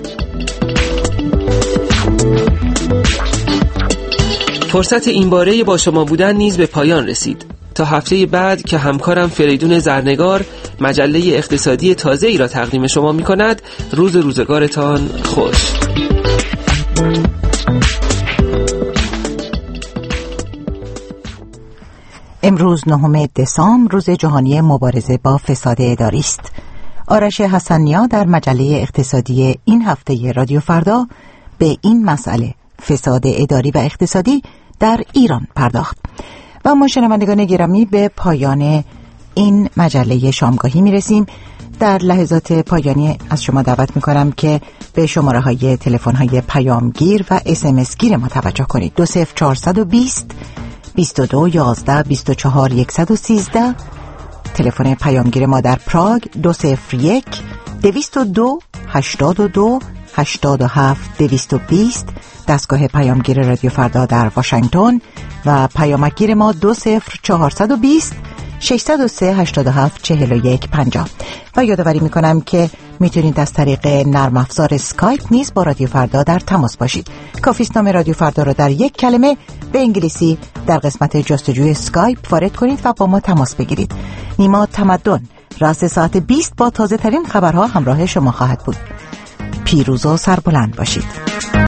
فرصت این باره با شما بودن نیز به پایان رسید. تا هفته بعد که همکارم فریدون زرنگار مجله اقتصادی تازه ای را تقدیم شما می کند، روزگارتان خوش. امروز 9 دسامبر روز جهانی مبارزه با فساد اداری است. آرش حسن‌نیا در مجله اقتصادی این هفته رادیو فردا به این مسئله فساد اداری و اقتصادی در ایران پرداخت. و ما شنوندگان گرامی به پایان این مجله شامگاهی میرسیم. در لحظات پایانی از شما دعوت میکنم که به شماره های تلفن های پیامگیر و SMS گیر ما توجه کنید. 20420 22 11 24 113 تلفن پیامگیر ما در پراگ 201 202 82 87 220 دستگاه پیامگیر رادیو فردا در واشنگتن و پیامگیر ما 20420 603 87 41 50. و یادآوری میکنم که میتونید از طریق نرم افزار اسکایپ نیز با رادیو فردا در تماس باشید. کافی است نام رادیو فردا را در یک کلمه به انگلیسی در قسمت جستجوی اسکایپ وارد کنید و با ما تماس بگیرید. نیما تمدن راست ساعت 20 با تازه ترین خبرها همراه شما خواهد بود. پیروز و سربلند باشید.